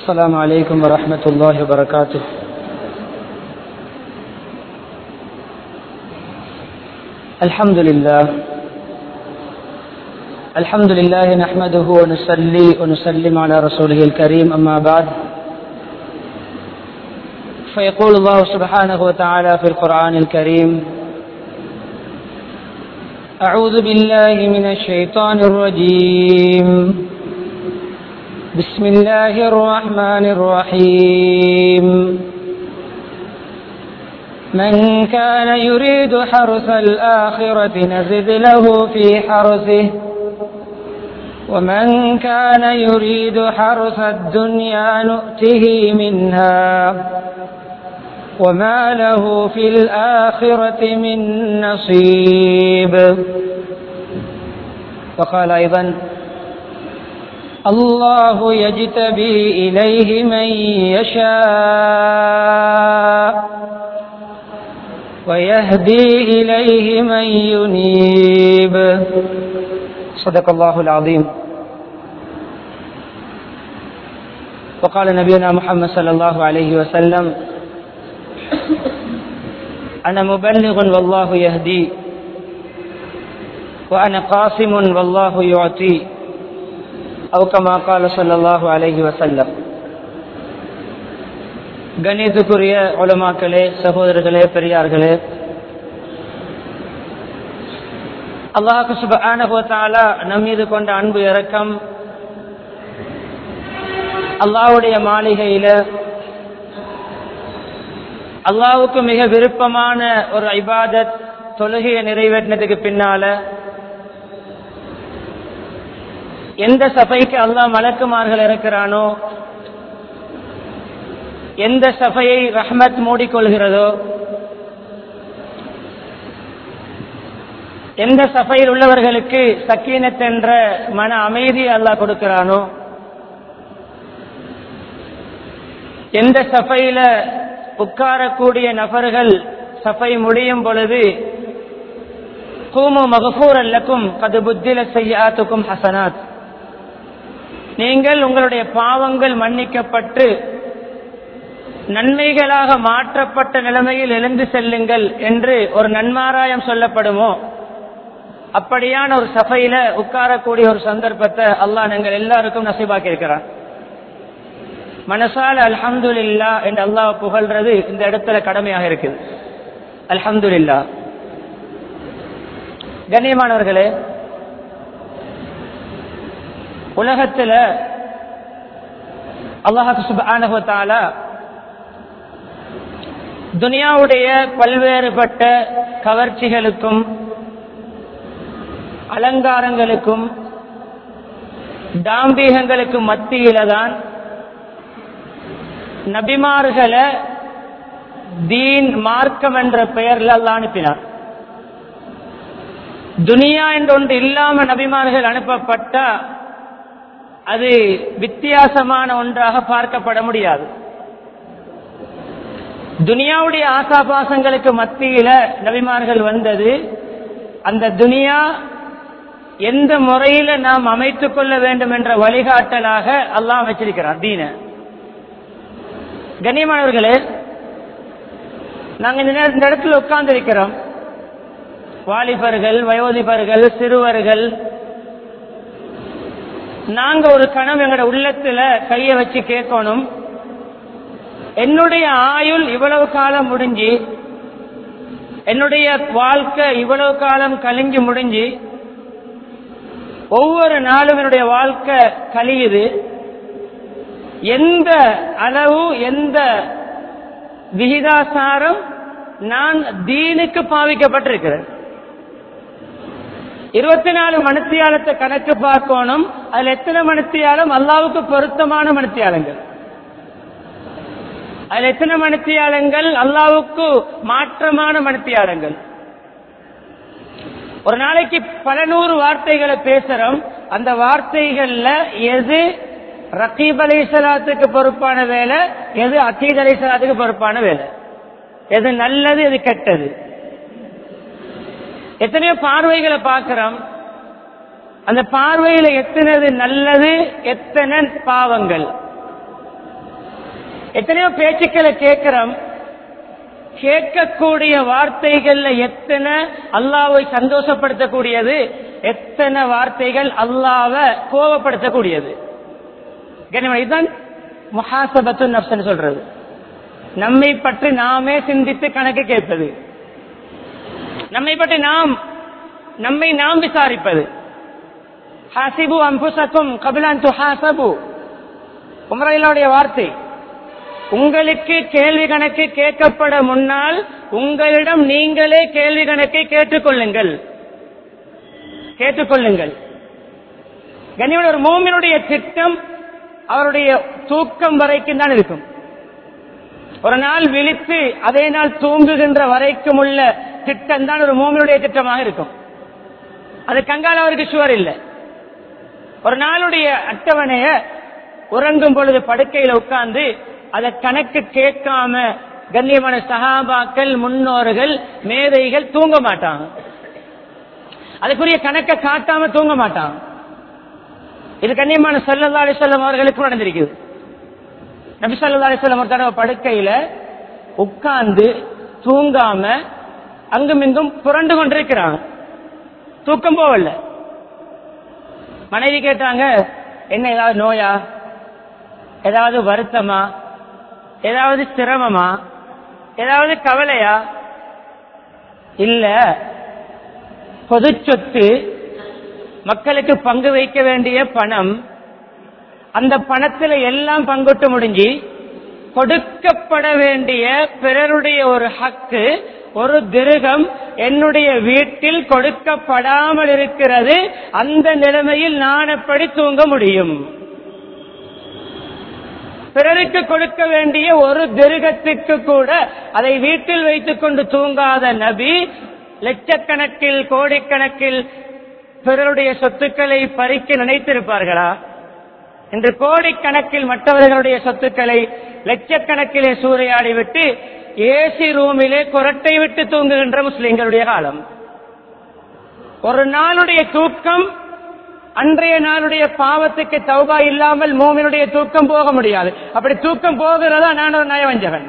السلام عليكم ورحمة الله وبركاته. الحمد لله نحمده ونصلي ونسلم على رسوله الكريم، أما بعد فيقول الله سبحانه وتعالى في القرآن الكريم: أعوذ بالله من الشيطان الرجيم، بسم الله الرحمن الرحيم. من كان يريد حرث الآخرة نزد له في حرثه ومن كان يريد حرث الدنيا نؤته منها وما له في الآخرة من نصيب. وقال أيضا: الله يجتبي إليه من يشاء ويهدي إليه من ينيب. صدق الله العظيم. وقال نبينا محمد صلى الله عليه وسلم: أنا مبلغ والله يهدي وأنا قاسم والله يعطي أو كما قال صلى الله عليه وسلم. கணியத்துக்குரிய உலமாக்களே, சகோதரர்களே, பெரியார்களே, அல்லாஹ் சுப்ஹானஹு வ தஆலா நம் மீது கொண்ட அன்பு இரக்கம், அல்லாஹ்வுடைய மாளிகையில அல்லாஹ்வுக்கு மிக விருப்பமான ஒரு இபாதத் தொழுகையை நிறைவேற்றினதுக்கு பின்னால எந்த சபைக்கு அல்லாஹ் மலக்குமார்கள் இருக்கிறானோ, எந்த சபையை ரஹ்மத் மூடிக்கொள்கிறதோ, எந்த சபையில் உள்ளவர்களுக்கு சக்கீனத் என்ற மன அமைதி அல்லாஹ் கொடுக்கிறானோ, எந்த சபையில உட்காரக்கூடிய நபர்கள் சபை முடியும் பொழுது கூமு மக்ஃபூரன் லக்கும் கத் புத்திலத் ஸய்யிஆத்துக்கும் ஹஸனாத், நீங்கள் உங்களுடைய பாவங்கள் மன்னிக்கப்பட்டு நன்மைகளாக மாற்றப்பட்ட நிலைமையில் எழுந்து செல்லுங்கள் என்று ஒரு நன்மாராயம் சொல்லப்படுமோ, அப்படியான ஒரு சபையில உட்காரக்கூடிய ஒரு சந்தர்ப்பத்தை அல்லாஹ் நீங்கள் எல்லாருக்கும் நசீபாக்கி இருக்கிறான். மனசால அல்ஹம்துலில்லாஹ் என்று அல்லாஹ் புகழ்றது இந்த இடத்துல கடமையாக இருக்குது. அல்ஹம்துலில்லாஹ். கண்ணியமானவர்களே, உலகத்துல அல்லாஹ் சுப்ஹானஹு வ தஆலா துனியாவுடைய பல்வேறுபட்ட கவர்ச்சிகளுக்கும் அலங்காரங்களுக்கும் தாம்பீகங்களுக்கும் மத்தியில தான் நபிமார்களை தீன் மார்க்கம் என்ற பெயர்ல அல்லாஹ் அனுப்பினார். துனியா என்று ஒன்று இல்லாம நபிமார்கள் அனுப்பப்பட்டா அது வித்தியாசமான ஒன்றாக பார்க்கப்பட முடியாது. துனியாவுடைய ஆசாபாசங்களுக்கு மத்தியில நபிமார்கள் வந்தது, அந்த துனியா எந்த முறையில நாம் அமைத்துக் கொள்ள வேண்டும் என்ற வழிகாட்டலாக அல்லாஹ் வச்சிருக்கிறார் தீன. கண்ணியமானவர்களே, நாங்க இந்த இடத்துல உட்கார்ந்து இருக்கிறோம். வாலிபர்கள், வயோதிபர்கள், சிறுவர்கள், நாங்க ஒரு கணம் எங்களோட உள்ளத்துல கைய வச்சு கேட்கணும், என்னுடைய ஆயுள் இவ்வளவு காலம் முடிஞ்சு, என்னுடைய வாழ்க்கை இவ்வளவு காலம் கழிஞ்சு முடிஞ்சு, ஒவ்வொரு நாளும் என்னுடைய வாழ்க்கை கழியுது, எந்த அளவு எந்த விகிதாசாரம் நான் தீனுக்கு பாவிக்கப்பட்டிருக்கிறேன். 24 மணித்தியாலத்தை கணக்கு பார்க்கணும். அதுல எத்தனை மணித்தியாலம் அல்லாஹ்வுக்கு பொருத்தமான மணித்தியாலங்கள், அதுல எத்தனை மணித்தியாலங்கள் அல்லாஹ்வுக்கு மாற்றமான மணித்தியாலங்கள். ஒரு நாளைக்கு பல நூறு வார்த்தைகளை பேசுறோம். அந்த வார்த்தைகள்ல எது ரகீப் அலைஹிஸ்ஸலாத்துக்கு பொறுப்பான வேலை, எது அகீத் அலைஹிஸ்ஸலாத்துக்கு பொறுப்பான வேலை, எது நல்லது எது கெட்டது. எத்தனையோ பார்வைகளை பார்க்கிறோம். அந்த பார்வையில எத்தனை நல்லது எத்தனை பாவங்கள். எத்தனையோ பேச்சுக்களை கேட்கிறோம், கேட்கக்கூடிய வார்த்தைகள்ல எத்தனை அல்லாஹ்வை சந்தோஷப்படுத்தக்கூடியது, எத்தனை வார்த்தைகள் அல்லாஹ்வை கோபப்படுத்தக்கூடியது. இதுதான் முஹாசபத்து நஃப்ஸ் சொல்றது. நம்மை பற்றி நாமே சிந்தித்து கணக்கு கேட்பது, நம்மை பற்றி நம்மை நாம் விசாரிப்பது. ஹாசிபு அன்புசக்கும் கபிலான் துஹாசபு, உம்ரையிலுடைய வார்த்தை. உங்களுக்கு கேள்வி கணக்கு கேட்கப்பட முன்னால் உங்களிடம் நீங்களே கேள்வி கணக்கை கேட்டுக்கொள்ளுங்கள். கண்ணியமான ஒரு மூமினுடைய திட்டம் அவருடைய தூக்கம் வரைக்கும் தான் இருக்கும். ஒரு நாள் விழித்து அதே நாள் தூங்குகின்ற வரைக்கும் உள்ள திட்டம் தான் ஒரு மூமினுடைய திட்டமாக இருக்கும். அது கங்கால அவருக்கு சுவர் இல்லை. ஒரு நாளுடைய அட்டவணைய உறங்கும் பொழுது படுக்கையில உட்கார்ந்து அதை கணக்கு கேட்காம கண்ணியமான சஹாபாக்கள், முன்னோர்கள், மேதைகள் தூங்க மாட்டாங்க. அதுக்குரிய கணக்கை காட்டாம தூங்க மாட்டாங்க. இது கண்ணியமான ஸல்லல்லாஹு அலைஹி வஸல்லம் அவர்களுக்கு நடந்திருக்குது. நபி ஸல்லல்லாஹு அலைஹி வஸல்லம் ஒரு தடவை படுக்கையில உட்கார்ந்து தூங்காம அங்கும் இங்கும் புரண்டு கொண்டிருக்கிறாங்க, தூக்கம் போகல. மனைவி கேட்டாங்க, என்ன ஏதாவது நோயா, ஏதாவது வருத்தமா, ஏதாவது சிரமமா, ஏதாவது கவலையா? இல்ல, பொது சொத்து, மக்களுக்கு பங்கு வைக்க வேண்டிய பணம், அந்த பணத்துல எல்லாம் பங்குட்டு முடிஞ்சு கொடுக்கப்பட வேண்டிய பிறருடைய ஒரு ஹக்கு, ஒரு திரகம் என்னுடைய வீட்டில் கொடுக்கப்படாமல் இருக்கிறது. அந்த நிலைமையில் நான் எப்படி தூங்க முடியும்? பிறருக்கு கொடுக்க வேண்டிய ஒரு திரகத்துக்கு கூட அதை வீட்டில் வைத்துக் கொண்டு தூங்காத நபி லட்சக்கணக்கில் கோடிக்கணக்கில் பிறருடைய சொத்துக்களை பறிக்க நினைத்திருப்பார்களா? இன்று கோடிக்கணக்கில் மற்றவர்களுடைய சொத்துக்களை லட்சக்கணக்கிலே சூறையாடிவிட்டு ஏசி ரூமிலே குரட்டை விட்டு தூங்குகின்ற முஸ்லிம்களுடைய காலம். ஒரு நாளுடைய தூக்கம், அன்றைய நாளுடைய பாவத்துக்கு தௌபா இல்லாமல் மூமினுடைய தூக்கம் போக முடியாது. அப்படி தூக்கம் போகிறதா நான் ஒரு நயவஞ்சகன்.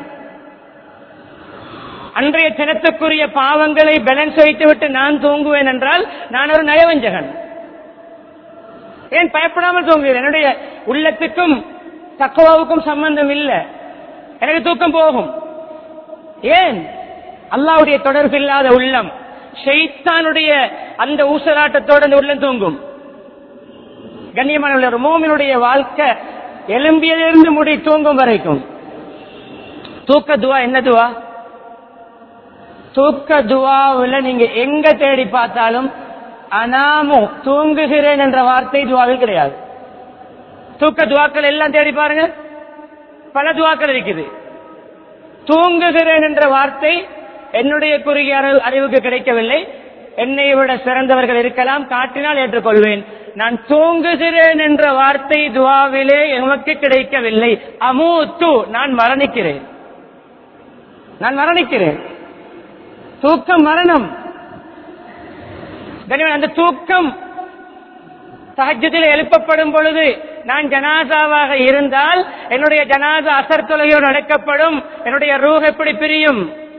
அன்றைய தினத்துக்குரிய பாவங்களை பேலன்ஸ் வைத்துவிட்டு நான் தூங்குவேன் என்றால் நான் ஒரு நயவஞ்சகன். ஏன் பயப்படாமல் தூங்குவேன்? என்னுடைய உள்ளத்துக்கும் தக்வாவுக்கும் சம்பந்தம் இல்லை, எனக்கு தூக்கம் போகும். ஏன்? அல்லாஹ்வுடைய தொடர்பு இல்லாத உள்ளம், ஷைத்தானுடைய அந்த ஊசலாட்டத்தோடு அந்த உள்ளம் தூங்கும். கண்ணியமான ஒரு மூமினுடைய வாழ்க்கை எலும்பியிலிருந்து முடி தூங்கும் வரைக்கும் தூக்க துவா என்ன துவா? தூக்க துவாவில் நீங்க எங்க தேடி பார்த்தாலும் அனாமு தூங்குகிறேன் என்ற வார்த்தை துவாவில் கிடையாது. தூக்க துவாக்கள் எல்லாம் தேடி பாருங்க, பல துவாக்கள் இருக்குது. தூங்குகிறேன் என்ற வார்த்தை என்னுடைய குறுகிய அறிவுக்கு கிடைக்கவில்லை. என்னை விட சிறந்தவர்கள் இருக்கலாம், காட்டினால் ஏற்றுக்கொள்வேன். நான் தூங்குகிறேன் என்ற வார்த்தை துவாவிலே எமக்கு கிடைக்கவில்லை. அமூத்து, நான் மரணிக்கிறேன், நான் மரணிக்கிறேன். தூக்கம் மரணம். அந்த தூக்கம் தஹஜ்ஜுதில் எழுப்பப்படும் பொழுது நான் ஜனாசாவாக இருந்தால் என்னுடைய ஜனாசா அசர் தொழுகையோடு அழைக்கப்படும். என்னுடைய ரூஹ் எப்படி பிரியும்?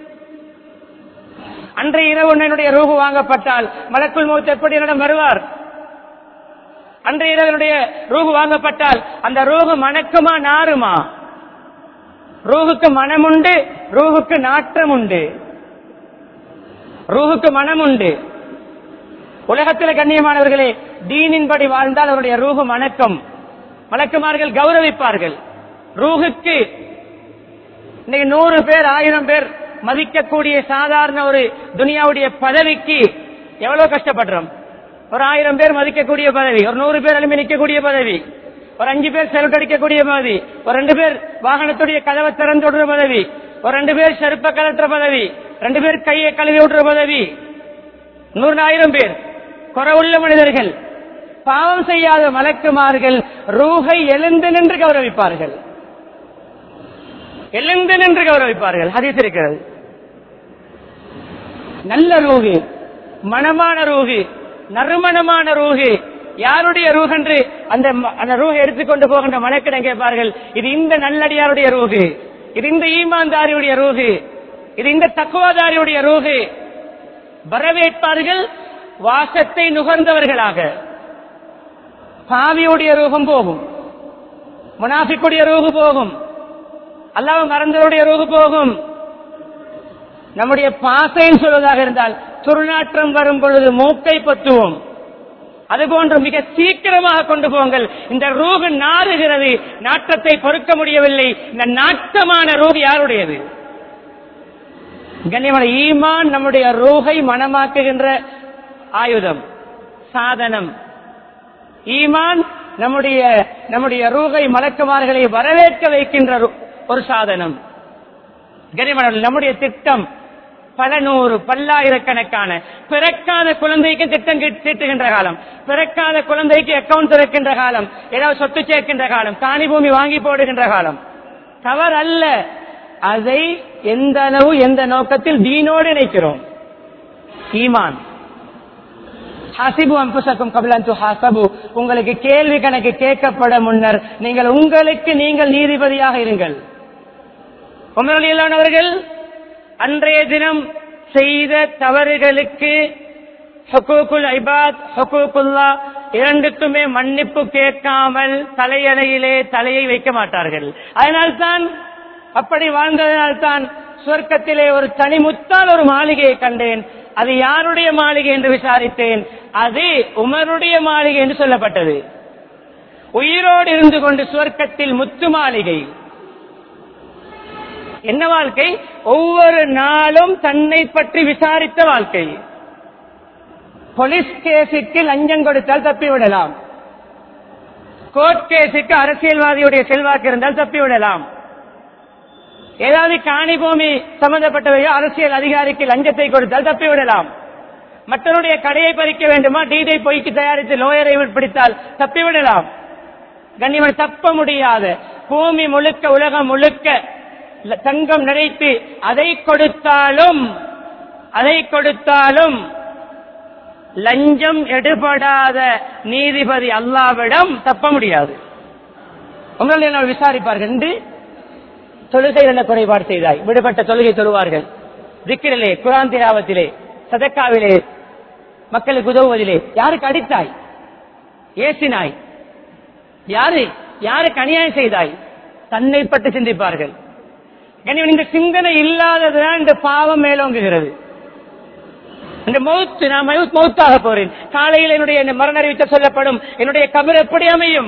அன்றைய இரவு என்னுடைய ரூஹ் வாங்கப்பட்டால் மலக்குல் மௌத் எப்படி என்னிடம் வருவார்? அன்றைய இரவு என்னுடைய ரூஹ் வாங்கப்பட்டால் அந்த ரூஹ் மணக்குமா நாருமா? ரூஹுக்கு மனம் உண்டு, ரூஹுக்கு நாற்றம் உண்டு. ரூஹுக்கு மனம் உண்டு. உலகத்தில் கண்ணியமானவர்களே, தீனின்படி வாழ்ந்தால் அவருடைய ரூஹு மணக்கம், மலக்குமார்கள் கௌரவிப்பார்கள். ரூஹுக்கு இன்னைக்கு 100 பேர் 1000 பேர் மதிக்கக்கூடிய சாதாரண ஒரு துனியாவுடைய பதவிக்கு எவ்வளவு கஷ்டப்படுறோம். ஒரு 1000 பேர் மதிக்கக்கூடிய பதவி, ஒரு 100 பேர் எழுப்பி நிற்கக்கூடிய பதவி, ஒரு 5 பேர் செல்ஃப் அடிக்கக்கூடிய பதவி, ஒரு 2 பேர் வாகனத்துடைய கதவை திறந்து விடுற பதவி, ஒரு 2 பேர் செருப்ப கலற்ற பதவி, 2 பேர் கையை கழுவி விடுற பதவி, 100,000 பேர் குறவுள்ள மனிதர்கள், பாவம் செய்யாத மலக்குமார்கள் ரூஹை எழுந்து நின்று கௌரவிப்பார்கள், எழுந்து நின்று கௌரவிப்பார்கள். ஹதீஸ் இருக்கிறது. நல்ல ரூஹு, மனமான ரூஹு, நறுமணமான ரூஹு, யாருடைய ரூஹ் என்று அந்த ரூஹை எடுத்துக்கொண்டு போகின்ற மலக்கிடம் கேட்பார்கள், இது இந்த நல்லடியாருடைய ரூஹு, இது இந்த ஈமான்தாரியுடைய ரூஹு, இது இந்த தக்குவாதாரியுடைய ரூஹு. வரவேற்பார்கள் வாசத்தை நுகர்ந்தவர்களாக. பாவியுடைய ரூஹம் போகும், முனாஃபிக்குடைய ரூஹு போகும், அல்லாஹ் மறந்தவருடைய ரூஹு போகும். நம்முடைய பாசைன்னு சொல்வதாக இருந்தால் துர்நாற்றம் வரும் பொழுது மூக்கை பத்துவோம். அதுபோன்று மிக சீக்கிரமாக கொண்டு போங்கள். இந்த ரூஹு நாறுகிறது, நாற்றத்தை பொறுக்க முடியவில்லை. இந்த நாட்டமான ரூஹு யாருடையது? கண்ணியமான ஈமான் நம்முடைய ரூஹை மனமாக்குகின்ற ஆயுதம், சாதனம். ஈமான் நம்முடைய ரூஹை மலக்குமார்களை வரவேற்க வைக்கின்ற ஒரு சாதனம். கண்ணியமான நம்முடைய திட்டம் பல நூறு பல்லாயிரக்கணக்கான பிறக்காத குழந்தைக்கு திட்டம் தீட்டுகின்ற காலம், பிறக்காத குழந்தைக்கு அக்கவுண்ட் திறக்கின்ற காலம், ஏதாவது சொத்து சேர்க்கின்ற காலம், காணி பூமி வாங்கி போடுகின்ற காலம் தவறு அல்ல. அதை எந்த அளவு எந்த நோக்கத்தில் தீனோடு இணைக்கிறோம். ஈமான் ஹாசிபு அன்புசக்கும் கபிலன் துஹாசபு, உங்களுக்கு கேள்வி கணக்கு கேட்கப்பட முன்னர் நீங்கள் உங்களுக்கு நீங்கள் நீதிபதியாக இருங்கள். உமர் ரலியல்லாஹு அவர்கள் அன்றைய தினம் செய்த தவறுகளுக்கு ஹுகூகுல் இபாத் ஹுகூகுல்லாஹ் இரண்டுக்குமே மன்னிப்பு கேட்காமல் தலையணையிலே தலையை வைக்க மாட்டார்கள். அதனால்தான் அப்படி வாழ்ந்ததனால்தான் சொர்க்கத்திலே ஒரு தனிமுத்தால் ஒரு மாளிகையை கண்டேன். அது யாருடைய மாளிகை என்று விசாரித்தேன். அது உமருடைய மாளிகை என்று சொல்லப்பட்டது. உயிரோடு இருந்து கொண்டு சொர்க்கத்தில் முத்து மாளிகை. என்ன வாழ்க்கை? ஒவ்வொரு நாளும் தன்னை பற்றி விசாரித்த வாழ்க்கை. போலீஸ் கேஸுக்கு லஞ்சம் கொடுத்தால் தப்பிவிடலாம், கோர்ட் கேஸுக்கு அரசியல்வாதியுடைய செல்வாக்கு இருந்தால் தப்பிவிடலாம், ஏதாவது காணி பூமி சம்பந்தப்பட்டவர்கள் அரசியல் அதிகாரிக்கு லஞ்சத்தை கொடுத்தால் தப்பிவிடலாம், மற்றவருடைய கடையை பறிக்க வேண்டுமா டீடை பொய்க்கு தயாரித்து லோயரை பிடித்தால் தப்பிவிடலாம். கண்ணியமான தப்ப முடியாத பூமி முழுக்க உலகம் முழுக்க தங்கம் நிறைத்து அதை கொடுத்தாலும் லஞ்சம் எடுபடாத நீதிபதி அல்லாவிடம் தப்ப முடியாது. உங்களை விசாரிப்பார்கள் என்று தொழுகை என்ன குறைபாடு செய்தாய், விடுபட்ட தொழுகை தொழுவார்கள். திக்கிரிலே, குர்ஆன் திலாவத்திலே, சதக்காவிலே, மக்களுக்கு உதவுவதிலே யாருக்கு அடித்தாய், ஏசினாய், யாருக்கு அநியாயம் செய்தாய், தன்னை பற்றி சிந்திப்பார்கள். இந்த சிந்தனை இல்லாததுதான் இந்த பாவம் மேலோங்குகிறது. இந்த மௌத்து, நான் மௌத்தாக போறேன், காலையில் என்னுடைய மரண அறிவித்த சொல்லப்படும், என்னுடைய கபர் எப்படி அமையும்?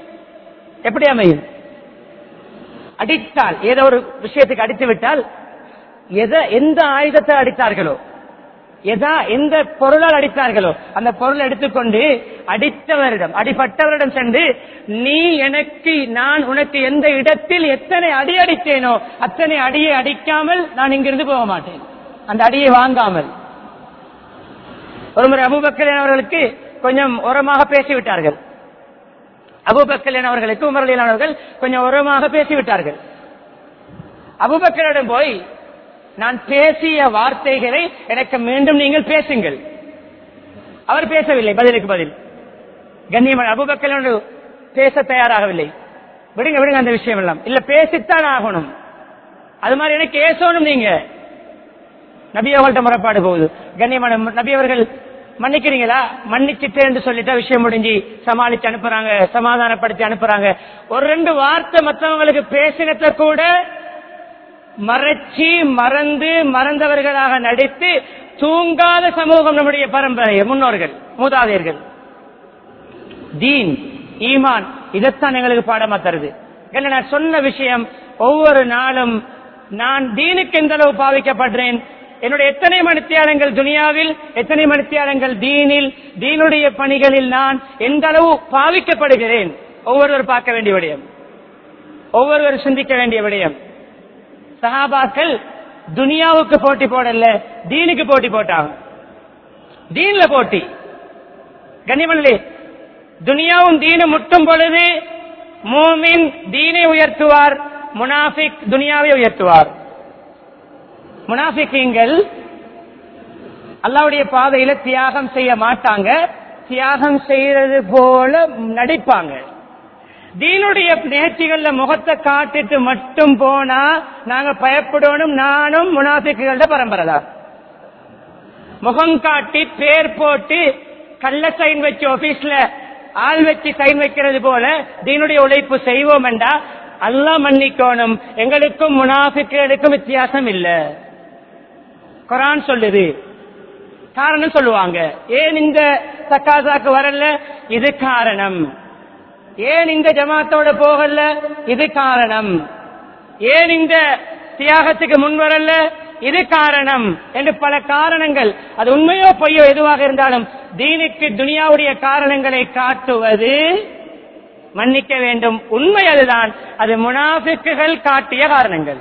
அடித்தால், ஏதோ ஒரு விஷயத்துக்கு அடித்து விட்டால், எந்த ஆயுதத்தை அடித்தார்களோ, எந்த பொருளால் அடித்தார்களோ அந்த பொருள் எடுத்துக்கொண்டு அடிப்பட்டவரிடம் சென்று, நீ எனக்கு, நான் உனக்கு எந்த இடத்தில் எத்தனை அடி அடித்தேனோ அத்தனை அடியை அடிக்காமல் நான் இங்கிருந்து போக மாட்டேன், அந்த அடியை வாங்காமல். ஒருமுறை அபூபக்கர் அவர்களுக்கு கொஞ்சம் உரமாக பேசிவிட்டார்கள். அபூபக்கர் அவர்களுக்கு உமர் ரலியல்லாஹு அவர்கள் கொஞ்சம் உரமாக பேசிவிட்டார்கள். அபூபக்கரிடம் போய், நான் பேசிய வார்த்தைகளை எனக்கு மீண்டும் நீங்கள் பேசுங்கள். அவர் பேசவில்லை, பதிலுக்கு பதில். கண்ணியமான அபூபக்கர் பேச தயாராகவில்லை. விடுங்க அந்த விஷயம் எல்லாம் இல்ல, பேசித்தான் ஆகணும். அது மாதிரி எனக்கு ஏசணும். நீங்க நபி அவர்கள்ட்ட முறைப்பாடு போகுது. கண்ணியமான நபி அவர்கள் மன்னிக்கிறீங்களா, மன்னிச்சுட்டேன் என்று சொல்லிட்டா விஷயம் முடிஞ்சு சமாளிச்சு அனுப்புறாங்க, சமாதானப்படுத்தி அனுப்புறாங்க. ஒரு 2 வார்த்தை மற்றவங்களுக்கு பேசினத கூட மறந்தவர்களாக நடித்து தூங்காத சமூகம் நம்முடைய பரம்பரை, முன்னோர்கள், மூதாதையர்கள். தீன், ஈமான், இதைத்தான் எங்களுக்கு பாடமா தருது. நான் சொன்ன விஷயம், ஒவ்வொரு நாளும் நான் தீனுக்கு எந்த அளவு பாவிக்கப்படுறேன், என்னுடைய எத்தனை மணித்தியாலங்கள் துனியாவில், எத்தனை மணித்தியாலங்கள் தீனில், தீனுடைய பணிகளில் நான் எந்த அளவு பாவிக்கப்படுகிறேன், ஒவ்வொருவர் பார்க்க வேண்டிய விடயம், ஒவ்வொருவர் சிந்திக்க வேண்டிய விடயம். சஹாபாக்கள் துனியாவுக்கு போட்டி போடல, தீனுக்கு போட்டி போட்டாங்க. தீன்ல போட்டி. கண்ணியமல்லே, துனியாவும் தீனும் முட்டும் பொழுது மூமின் தீனை உயர்த்துவார், முனாஃபிக் துனியாவை உயர்த்துவார். முனாஃபிக்கீங்கள் அல்லாஹ்வுடைய பாதையில தியாகம் செய்ய மாட்டாங்க, தியாகம் செய்யறது போல நடிப்பாங்க. தீனுடைய நேர்ச்சிகள்ல முகத்தை காட்டிட்டு மட்டும் போனா நாங்க பயப்படணும். நானும் முனாஃபிக்குகளோட பரம்பரை தான். முகம் காட்டி பேர் போட்டு கள்ள சைன் வச்சு ஆபீஸ்ல ஆள் வச்சு சைன் வைக்கிறது போல தீனுடைய உழைப்பு செய்வோம் என்றா அல்லாஹ் மன்னிக்கணும். எங்களுக்கும் முனாஃபிக்குகளுக்கும் வித்தியாசம் இல்ல. குர்ஆன் சொல்லுது. காரணம் சொல்லுவாங்க. ஏன் இந்த தக்காசாக்கு வரல? இது காரணம். ஏன் இந்த ஜமாத்தோட போகல? இது காரணம். ஏன் இந்த தியாகத்துக்கு முன் வரல? இது காரணம் என்று பல காரணங்கள். அது உண்மையோ பொய்யோ எதுவாக இருந்தாலும் தீனுக்கு துனியாவுடைய காரணங்களை காட்டுவது மன்னிக்க வேண்டும். உண்மை அதுதான். அது முனாஃபிக்குகள் காட்டிய காரணங்கள்.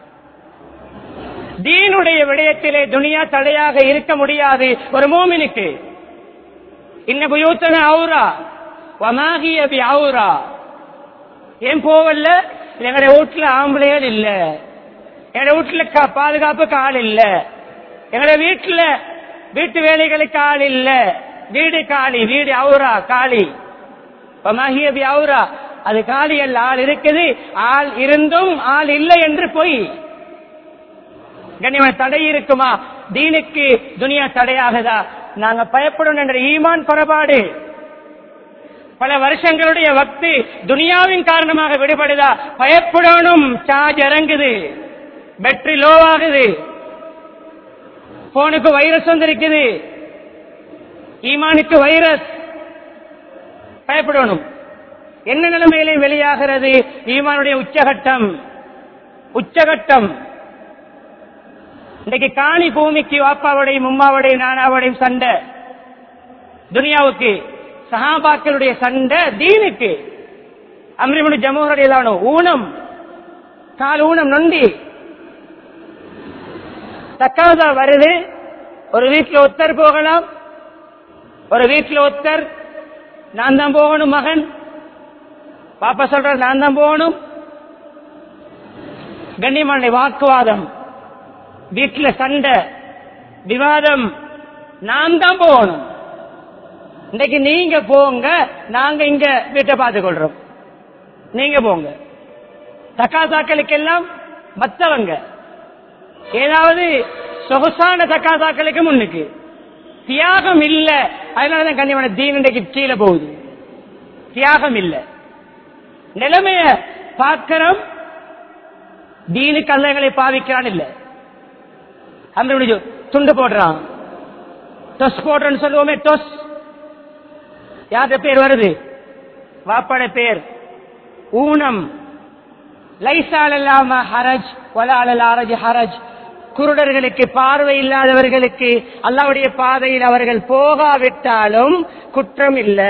தீனுடைய விடயத்திலே துனியா தடையாக இருக்க முடியாது ஒரு மூமினுக்கு. இன்ன புயூத்தன அவுரா வமாகிய பி அவுரா. ஏன் போவல்ல? எங்களுடைய வீட்டுல ஆம்பளைகள் இல்ல, எங்களுடைய வீட்டுல பாதுகாப்புக்கு ஆள் இல்ல, எங்களுடைய வீட்டுல வீட்டு வேலைகளுக்கு ஆள் இல்ல, வீடு காலி, வீடு அவுரா காலி. வமாகிய பி அவுரா, அது காலி அல்ல, ஆள் இருக்குது. ஆள் இருந்தும் ஆள் இல்லை என்று போய் கண்ணியமான தடை இருக்குமா? தீனுக்கு துனியா தடையாகுதா? நாங்க பயப்படும் என்ற ஈமான் குறைபாடு. பல வருஷங்களுடைய வக்து துனியாவின் காரணமாக விடுபடுதா? பயப்படணும். சார்ஜ் இறங்குது, பேட்டரி லோ ஆகுது, போனுக்கு வைரஸ் வந்திருக்குது, ஈமானுக்கு வைரஸ். பயப்படணும். என்ன நிலைமையிலே வெளியாகிறது? ஈமானுடைய உச்சகட்டம். உச்சகட்டம். இன்றைக்கு காணி பூமிக்கு வாப்பாவுடையும் உம்மாவுடையும் நானாவுடையும் சண்டை. துனியாவுக்கு சஹாபாக்களுடைய சண்டை தீனுக்கு. அம்ரிபுல் ஜமூஹ் ஊனம், கால் ஊனம் நொண்டி தக்காதா வருது. ஒரு வீட்டில் ஒருத்தர் போகலாம், ஒரு வீட்டில் ஒருத்தர் நான் தான் போகணும். மகன் பாப்பா சொல்ற நான் தான் போகணும். கண்ணியமான வாக்குவாதம், வீட்டுல சண்டை விவாதம், நான் தான் போகணும். இன்னைக்கு நீங்க போங்க, நாங்க இங்க வீட்டை பார்த்துக் கொள்றோம், நீங்க போங்க. தக்காசாக்களுக்கு எல்லாம் மத்தவங்க ஏதாவது சொகுசான தக்காசாக்களுக்கு முன்னுக்கு தியாகம் இல்ல. அதனாலதான் கண்ணியமான தீன் இன்றைக்கு கீழே போகுது. தியாகம் இல்ல. நிலைமைய பார்க்கிறோம். தீனுக்கு அல்லங்களை பாவிக்கிறான் இல்ல. அந்த துண்டு போடுறான், டொஸ் போடுறன்னு சொல்லுவோமே, டொஸ். யார பேர் வருது? வாப்பட பேர். ஊனம். லைசால் அல்லாம ஹரஜ் வலால் அரஜ் ஹரஜ். குருடர்களுக்கு, பார்வை இல்லாதவர்களுக்கு அல்லாஹ்வுடைய பாதையில் அவர்கள் போகாவிட்டாலும் குற்றம் இல்ல.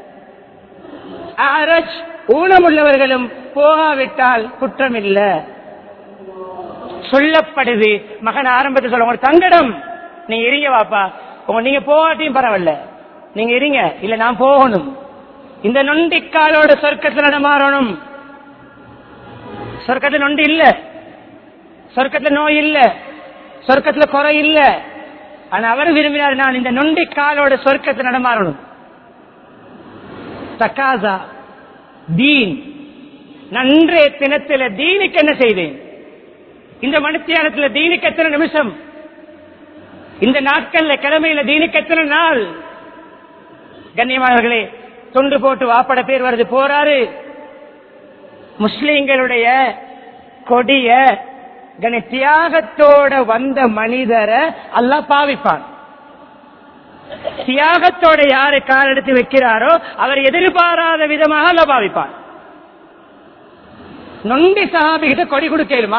அரஜ் ஊனம் உள்ளவர்களும் போகாவிட்டால் குற்றம் இல்ல சொல்லப்படுது. மகன் ஆரம்பத்தில் சொல்ல, உங்களுக்கு சங்கடம், நீங்க இருங்க வாப்பா, நீங்க போகாட்டியும் பரவாயில்ல, நீங்க இருங்க. இல்ல நான் போகணும். இந்த நொண்டிக்காலோட சொர்க்கத்தில் நடமாறணும். சொர்க்கத்தில் நொண்டி இல்ல, சொர்க்கத்தில் நோய் இல்ல, சொர்க்கத்தில் குறை இல்ல. ஆனா அவர் விரும்பினார், நான் இந்த நொண்டிக்காலோட சொர்க்கத்தில் நடமாறணும். தக்காசா தீன். நன்றே தினத்தில தீனுக்கு என்ன செய்தேன்? இந்த மணித்தியானத்தில் தீனுக்கு எத்தனை நிமிஷம்? இந்த நாட்கள்ல கிழமையில தீனுக்கு எத்தனை நாள்? கண்ணியமானவர்களே, தொண்டு போட்டு வாப்பட பேர் வருது, போறாரு. முஸ்லிம்களுடைய கொடிய தியாகத்தோட வந்த மனிதரை அல்லாஹ் பாவிப்பான். தியாகத்தோட யாரு கால் எடுத்து வைக்கிறாரோ அவர் எதிர்பாராத விதமாக அல்லாஹ் பாவிப்பான். நொண்டி சஹாபி கிட்ட கொடி கொடுக்கலுமா?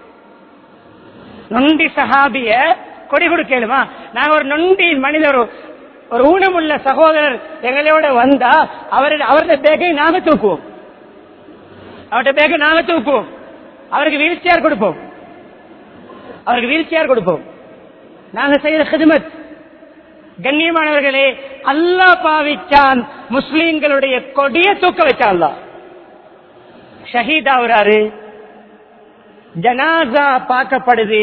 நொண்டி சஹாபிய கொடி கொடுக்கலுமா? நாங்க ஒரு நொண்டி மனிதர், ஒரு ஊனமுள்ள சகோதரர் எங்களோட வந்தா அவருடைய பேக்கை நாங்க தூக்குவோம், அவருடைய பேக்கை நாங்க தூக்குவோம், அவருக்கு வீல் சேர் கொடுப்போம், அவருக்கு வீல் சேர் கொடுப்போம். நாங்க செய்த ஹிதமத். கண்ணியமானவர்களே, அல்லாஹ் பாவிச்சான் முஸ்லிம்களுடைய கொடிய தூக்க வச்சான். அல்லாஹ் ஷஹீத் ஆகுறாரு, ஜனாசா பார்க்கப்படுது,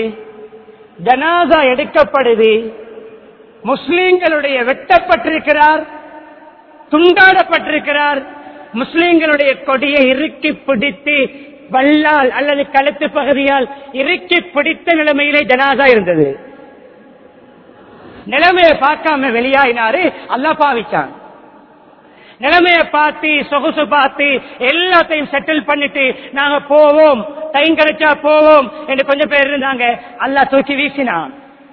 ஜனாசா எடுக்கப்படுது, முஸ்லிம்களுடைய வெட்டப்பட்டிருக்கிறார், துண்டாடப்பட்டிருக்கிறார். முஸ்லிம்களுடைய கொடியை இறுக்கி பிடித்து வல்லால் அல்லது கழுத்து பகுதியால் இறுக்கி பிடித்த நிலைமையிலே ஜனாசா இருந்தது. நிலைமையை பார்க்காம வெளியாயினாரு. அல்லாஹ் பாவிச்சான். நிலைமையை பார்த்து சொகுசு பார்த்து எல்லாத்தையும் செட்டில் பண்ணிட்டு நாங்க போவோம், டைம் கிடைச்சா போவோம் என்று கொஞ்சம் பேர் இருந்தாங்க. அல்லாஹ் தூக்கி வீசினான்.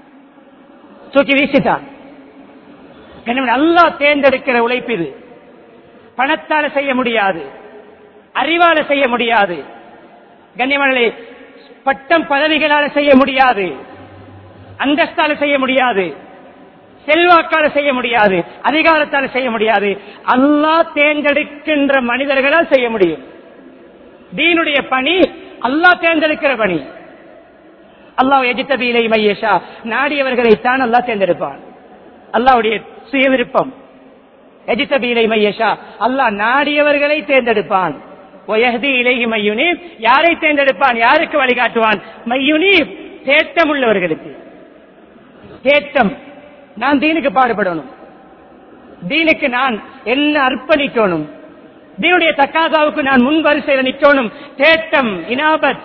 அல்லாஹ் தேர்ந்தெடுக்கிற உழைப்பு இது. பணத்தால செய்ய முடியாது, அறிவால செய்ய முடியாது, கண்ணியமானே பட்டம் பதவிகளால செய்ய முடியாது, அந்தஸ்தால செய்ய முடியாது, செல்வாக்கால செய்ய முடியாது, அதிகாரத்தால செய்ய முடியாது. அல்லாஹ் தேர்ந்தெடுக்கின்ற மனிதர்களால் செய்ய முடியும். தீனுடைய பணி அல்லாஹ் தேர்ந்தெடுக்கிற பணி. அல்லாஹ் யஜ்தபி இலைஹி மய்யஷா, நாடியவர்களைத்தான் அல்லாஹ் தேர்ந்தெடுப்பான். அல்லாஹ்வுடைய சுய விருப்பம். யஜ்தபி இலைஹி மய்யஷா, அல்லாஹ் நாடியவர்களை தேர்ந்தெடுப்பான். வயஹ்தி இலைஹி மய்யுனீப், யாரை தேர்ந்தெடுப்பான், யாருக்கு வழிகாட்டுவான்? மய்யுனீப், தேட்டம் உள்ளவர்களுக்கு. தேட்டம், நான் தீனுக்கு பாடுபடணும், தீனுக்கு நான் என்ன அர்ப்பணிக்கணும், தீனுடைய தக்காதாவுக்கு நான் முன் வரிசையில் நிற்கணும். தேட்டம், இனாபத்.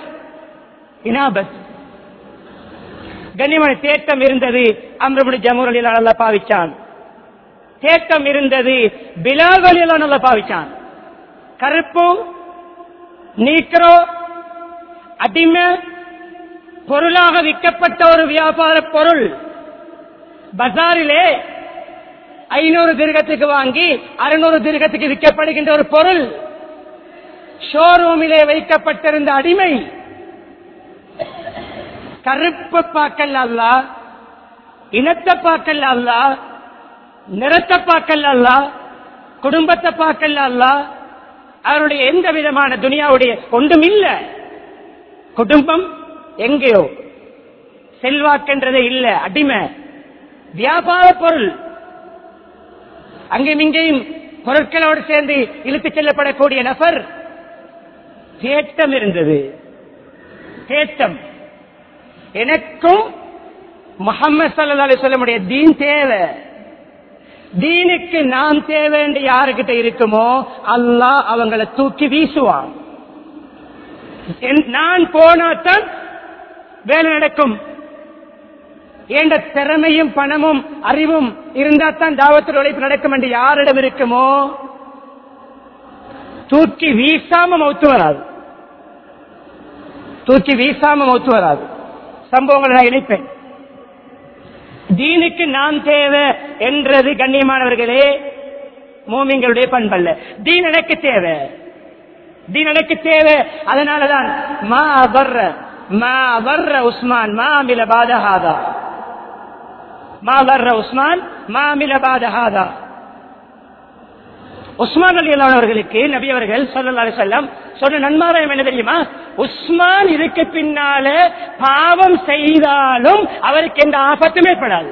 கண்ணியமான தேட்டம் இருந்தது. அம்ர் இப்னு ஜமூர் ரலியல்லாஹு அன்ஹு பாவிச்சான். தேட்டம் இருந்தது. பிலால் ரலியல்லாஹு அன்ஹு பாவிச்சான். கருப்பு, நீக்ரோ, அடிமை பொருளாக விற்கப்பட்ட ஒரு வியாபார பொருள் பஜாரிலே 500 திர்கத்துக்கு வாங்கி 600 திர்கத்துக்கு விற்கப்படுகின்ற ஒரு பொருள். ஷோரூமிலே வைக்கப்பட்டிருந்த அடிமை. கருப்பு பாக்கல் அல்லாஹ், இனத்தை பாக்கல் அல்லாஹ், நிறத்தை பாக்கல் அல்லாஹ், குடும்பத்தை பாக்கல் அல்லாஹ், அவருடைய எந்த விதமான துனியாவுடைய ஒன்றும் இல்ல. குடும்பம் எங்கேயோ, செல்வாக்கென்றதே இல்ல, அடிமை வியாபார பொருள். அங்கேயும் இங்கேயும் பொருட்களோடு சேர்ந்து இழுத்துச் செல்லப்படக்கூடிய நபர். தேட்டம் இருந்தது. தேட்டம். எனக்கும் முஹம்மது ஸல்லல்லாஹு அலைஹி வஸல்லம் தீன் தேவை. தீனுக்கு நாம் தேவை என்று யாருக்கிட்ட இருக்குமோ அல்லாஹ் அவங்களை தூக்கி வீசுவான். நான் போனாத்தான் வேலை நடக்கும். என்ற திறமையும் பணமும் அறிவும் இருந்தால்தான் தாவத்தில் உழைப்பு நடக்கும் என்று யாரிடம் இருக்குமோ தூக்கி வீசாம மௌத்து வராது. தூக்கி வீசாம மௌத்து வராது. சம்பவங்களை நான் இணைப்பேன். தீனுக்கு நாம் தேவை என்றது கண்ணியமானவர்களே மூமின்களுடைய பண்பல்ல. தீன் எனக்கு தேவை, தீன் எனக்கு தேவை. அதனாலதான் மா வர்ற உஸ்மான் மாமில பாதஹாதா, மா வர்ற உஸ்மான் மாமில பாதஹாதா. உஸ்மான் ரலியல்லாஹு அவர்களுக்கு நபி அவர்கள் ஸல்லல்லாஹு அலைஹி வஸல்லம் சொன்ன நன்மாராயம் என்ன தெரியுமா? உஸ்மான் இதுக்கு பின்னால பாவம் செய்தாலும் அவருக்கு எந்த ஆபத்துமே ஏற்படாது.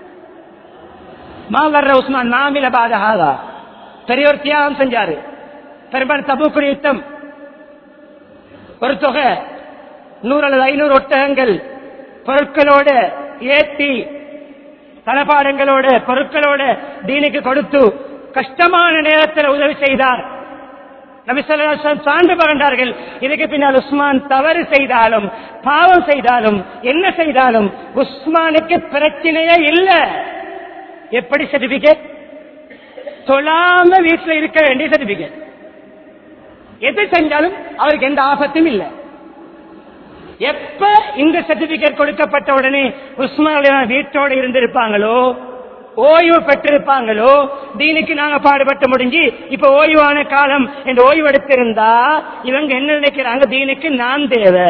மா வர்ற உஸ்மான் மாமில பாதஹாதா. பெரியவர் தியாகம் செஞ்சாரு. பெரும்பாலும் தபூக் யுத்தம். ஒரு தொகை 100 அல்லது 500 ஒட்டகங்கள் பொருட்களோட ஏற்றி தளபாடங்களோட பொருட்களோட தீனுக்கு கொடுத்து கஷ்டமான நேரத்தில் உதவி செய்தார். நபி ஸல்லல்லாஹு அலைஹி வஸல்லம் சான்று பகர்ந்தார்கள். இதுக்கு பின்னால் உஸ்மான் தவறு செய்தாலும் பாவம் செய்தாலும் என்ன செய்தாலும் உஸ்மானுக்கு பிரச்சனையே இல்லை. எப்படி சர்டிபிகேட்? தொழாம வீட்டில் இருக்க வேண்டிய சர்டிபிகேட். எது செஞ்சாலும் அவருக்கு எந்த ஆபத்தும் இல்லை. எப்ப இந்த சர்டிபிகேட் கொடுக்கப்பட்ட உடனே உஸ்மான் வீட்டோடு இருந்திருப்பாங்களோ, ஓய்வு பெற்றிருப்பாங்களோ, தீனுக்கு நாங்க பாடுபட்டு முடிஞ்சு இப்ப ஓய்வான காலம் என்று ஓய்வு எடுத்திருந்தா இவங்க என்ன நினைக்கிறாங்க? தீனுக்கு நான் தேவை.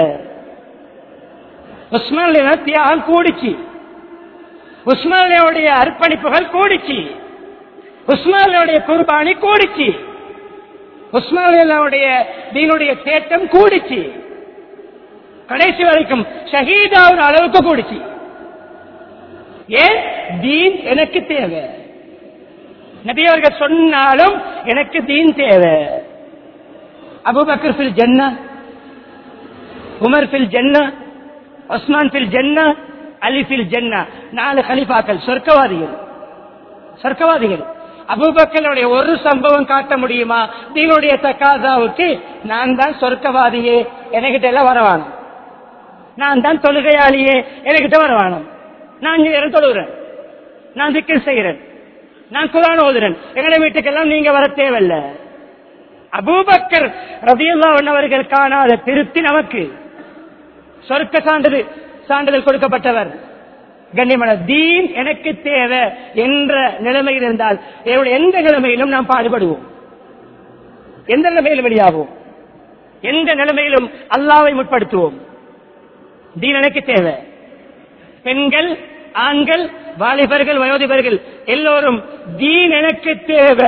உஸ்மான் தியாகம் கூடிச்சு, உஸ்மானுடைய அர்ப்பணிப்புகள் கூடிச்சு, உஸ்மானுடைய குர்பானி கூடிச்சு, உஸ்மானுடைய தீனுடைய தேட்டம் கூடிச்சு, கடைசி வரைக்கும் ஷஹீதாவுற அளவுக்கு கூடிச்சு. ஏன்? தீன் எனக்கு தேவை. நபி அவர்கள் சொன்னாலும் எனக்கு தீன் தேவை. அபூபக்கர் ஃபில் ஜன்னா, உமர் ஃபில் ஜன்னா, உஸ்மான் ஃபில் ஜன்னா, அலி ஃபில் ஜன்னா. 4 கலீஃபாக்கள் சொர்க்கவாதிகள். சொர்க்கவாதிகள். அபூபக்கருடைய ஒரு சம்பவம் காட்ட முடியுமா? தீனுடைய தகாசாவுக்கு நான் தான் சொர்க்கவாதியே, என்கிட்ட எல்லாம் வரவானம். நான் தான் தொழுகையாளியே, என்கிட்ட வரவானம். நான் நேரம் தொழுகிறேன், நான் திக்ர் செய்கிறேன், நான் குர்ஆன் ஓதுறேன், எங்களுடைய வீட்டுக்கெல்லாம் நீங்க வர தேவையில்லை. அபூபக்கர் ரலியல்லாஹு அன்ஹு அவர்கள் காணாத திருப்தி நமக்கு. சொர்க்க சான்றிதழ் கொடுக்கப்பட்டவர். கண்ணியமான தீன் எனக்கு தேவை என்ற நிலைமையில் இருந்தால் எந்த நிலைமையிலும் நாம் பாடுபடுவோம், எந்த நிலைமையிலும் வெளியாகும், எந்த நிலைமையிலும் அல்லாஹ்வை முற்படுத்துவோம். தீன் எனக்கு தேவை. பெண்கள், ஆண்கள், வாலிபர்கள், வயோதிபர்கள் எல்லோரும் தீன் எனக்கு தேவை.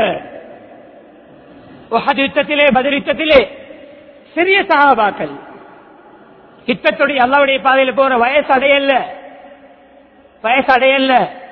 உஹது யுத்தத்திலே, பத்ர் யுத்தத்திலே சிறிய சஹாபாக்கள் யுத்தத்துடைய அல்லாஹ்வுடைய பாதையில் போற வயசு அடையல்ல,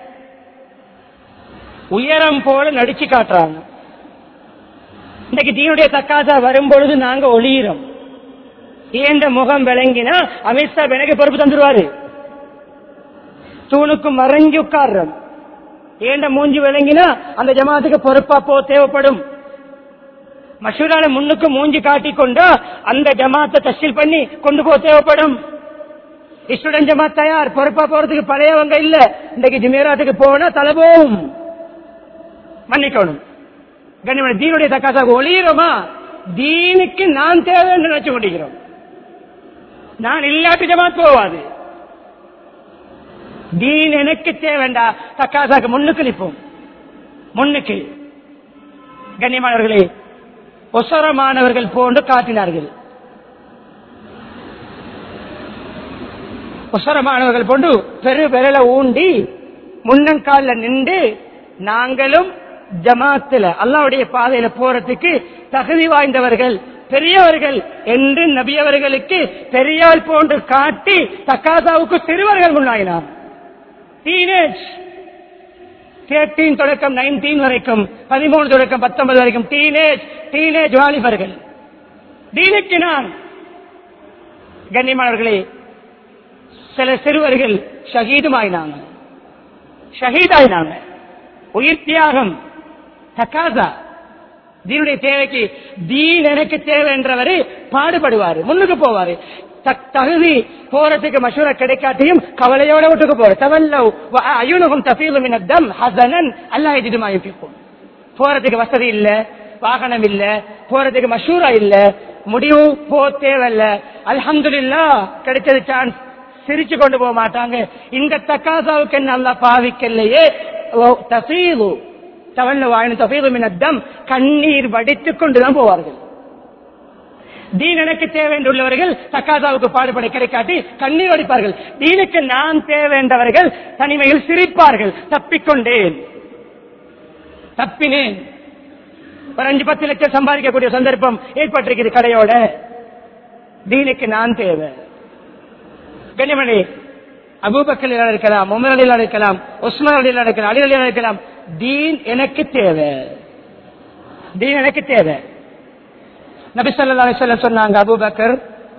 உயரம் போல நடிச்சு காட்டுறாங்க. இன்னைக்கு தீனுடைய தக்காசா வரும்பொழுது நாங்க ஒளியிறோம். ஏந்த முகம் விளங்கினா அமித்ஷா எனக்கு பொறுப்பு தந்துருவாரு. தூணுக்கு மறைஞ்சு உட்கார்றோம். ஏண்ட மூஞ்சி விளங்கினா அந்த ஜமாத்துக்கு பொறுப்பா போ தேவைப்படும். மஷூரால முன்னுக்கு மூஞ்சி காட்டி கொண்டா அந்த ஜமாத்தை தஸ்ஸீல் பண்ணி கொண்டு போ தேவைப்படும். ஸ்டூடெண்ட் ஜமாத் தயார், பொறுப்பா போறதுக்கு பழையவங்க இல்ல. இன்றைக்கு ஜுமேராத்துக்கு போனா தலைபோம், மன்னிக்கணும். கண்ணியமான தீனுடைய தக்காசாக ஒளியிறோமா? தீனுக்கு நான் தேவை என்று நினைச்சு கொண்டிருக்கிறோம். நான் இல்லாட்டி ஜமாத் போவாது. தீன் எனக்கு தேவைண்டா தக்காசாக்கு முன்னுக்கு நிற்போம். முன்னுக்கு கண்ணியமானவர்களே, ஒசரமானவர்கள் போன்று காட்டினார்கள். ஒசரமானவர்கள் போன்று பெரு விரல ஊண்டி முன்னங்கால நின்று நாங்களும் ஜமாத்துல அல்லாஹ்வுடைய பாதையில போறதுக்கு தகுதி வாய்ந்தவர்கள், பெரியவர்கள் என்று நபியவர்களுக்கு பெரியாள் போன்று காட்டி தக்காசாவுக்கு சிறுவர்கள் முன்னாயினார். டீனேஜ் 13 தொடக்கம் 19 வரைக்கும், 13 தொடக்கம் 19 வரைக்கும் டீனேஜ் வாலிபர்கள். தீனுக்கு நான் கண்ணியமானவர்களே, சில சிறுவர்கள் ஷஹீதாயினாங்க. உயிர் தியாகம். தக்காசா தீனுடைய தேவைக்கு தீன் எனக்கு தேவை என்றவரை பாடுபடுவாரு, முன்னுக்கு போவாரு. தகுதி போறதுக்கு மஷூரா கிடைக்காட்டியும் கவலையோட விட்டுக்கு போற போறதுக்கு வசதி இல்ல, வாகனம் இல்ல, போறதுக்கு மஷூரா இல்ல, முடிவு போ தேவையில்ல, அல்ஹம்துலில்லாஹ் கிடைச்சது சான்ஸ், சிரிச்சு கொண்டு போக மாட்டாங்க. இந்த தக்காசாவுக்கு என்ன அல்லாஹ் பாவிக்கலையே, கண்ணீர் வடித்துக் கொண்டுதான் போவார்கள். தீன் எனக்கு தேவை என்றுள்ளவர்கள் தக்காசாவுக்கு பாடுபட கிடைக்காட்டி கண்ணீர் வடிப்பார்கள். தீனுக்கு நான் தேவை என்றவர்கள் தனிமையில் சிரிப்பார்கள். தப்பினேன், ஒரு 5-10 லட்சம் சம்பாதிக்கக்கூடிய சந்தர்ப்பம் ஏற்பட்டிருக்கிறது கடையோட. தீனுக்கு நான் தேவை. கண்ணியமணி, அபூபக்கர் இருக்கலாம், உமர் அலியில் இருக்கலாம், உஸ்மான் அலியில் இருக்கலாம், அலி அலியில் இருக்கலாம். தீன் எனக்கு தேவை, தீன் எனக்கு தேவை. நபி ஸல்லல்லாஹு அலைஹி வஸல்லம் சொன்னாங்க, அபூபக்கர்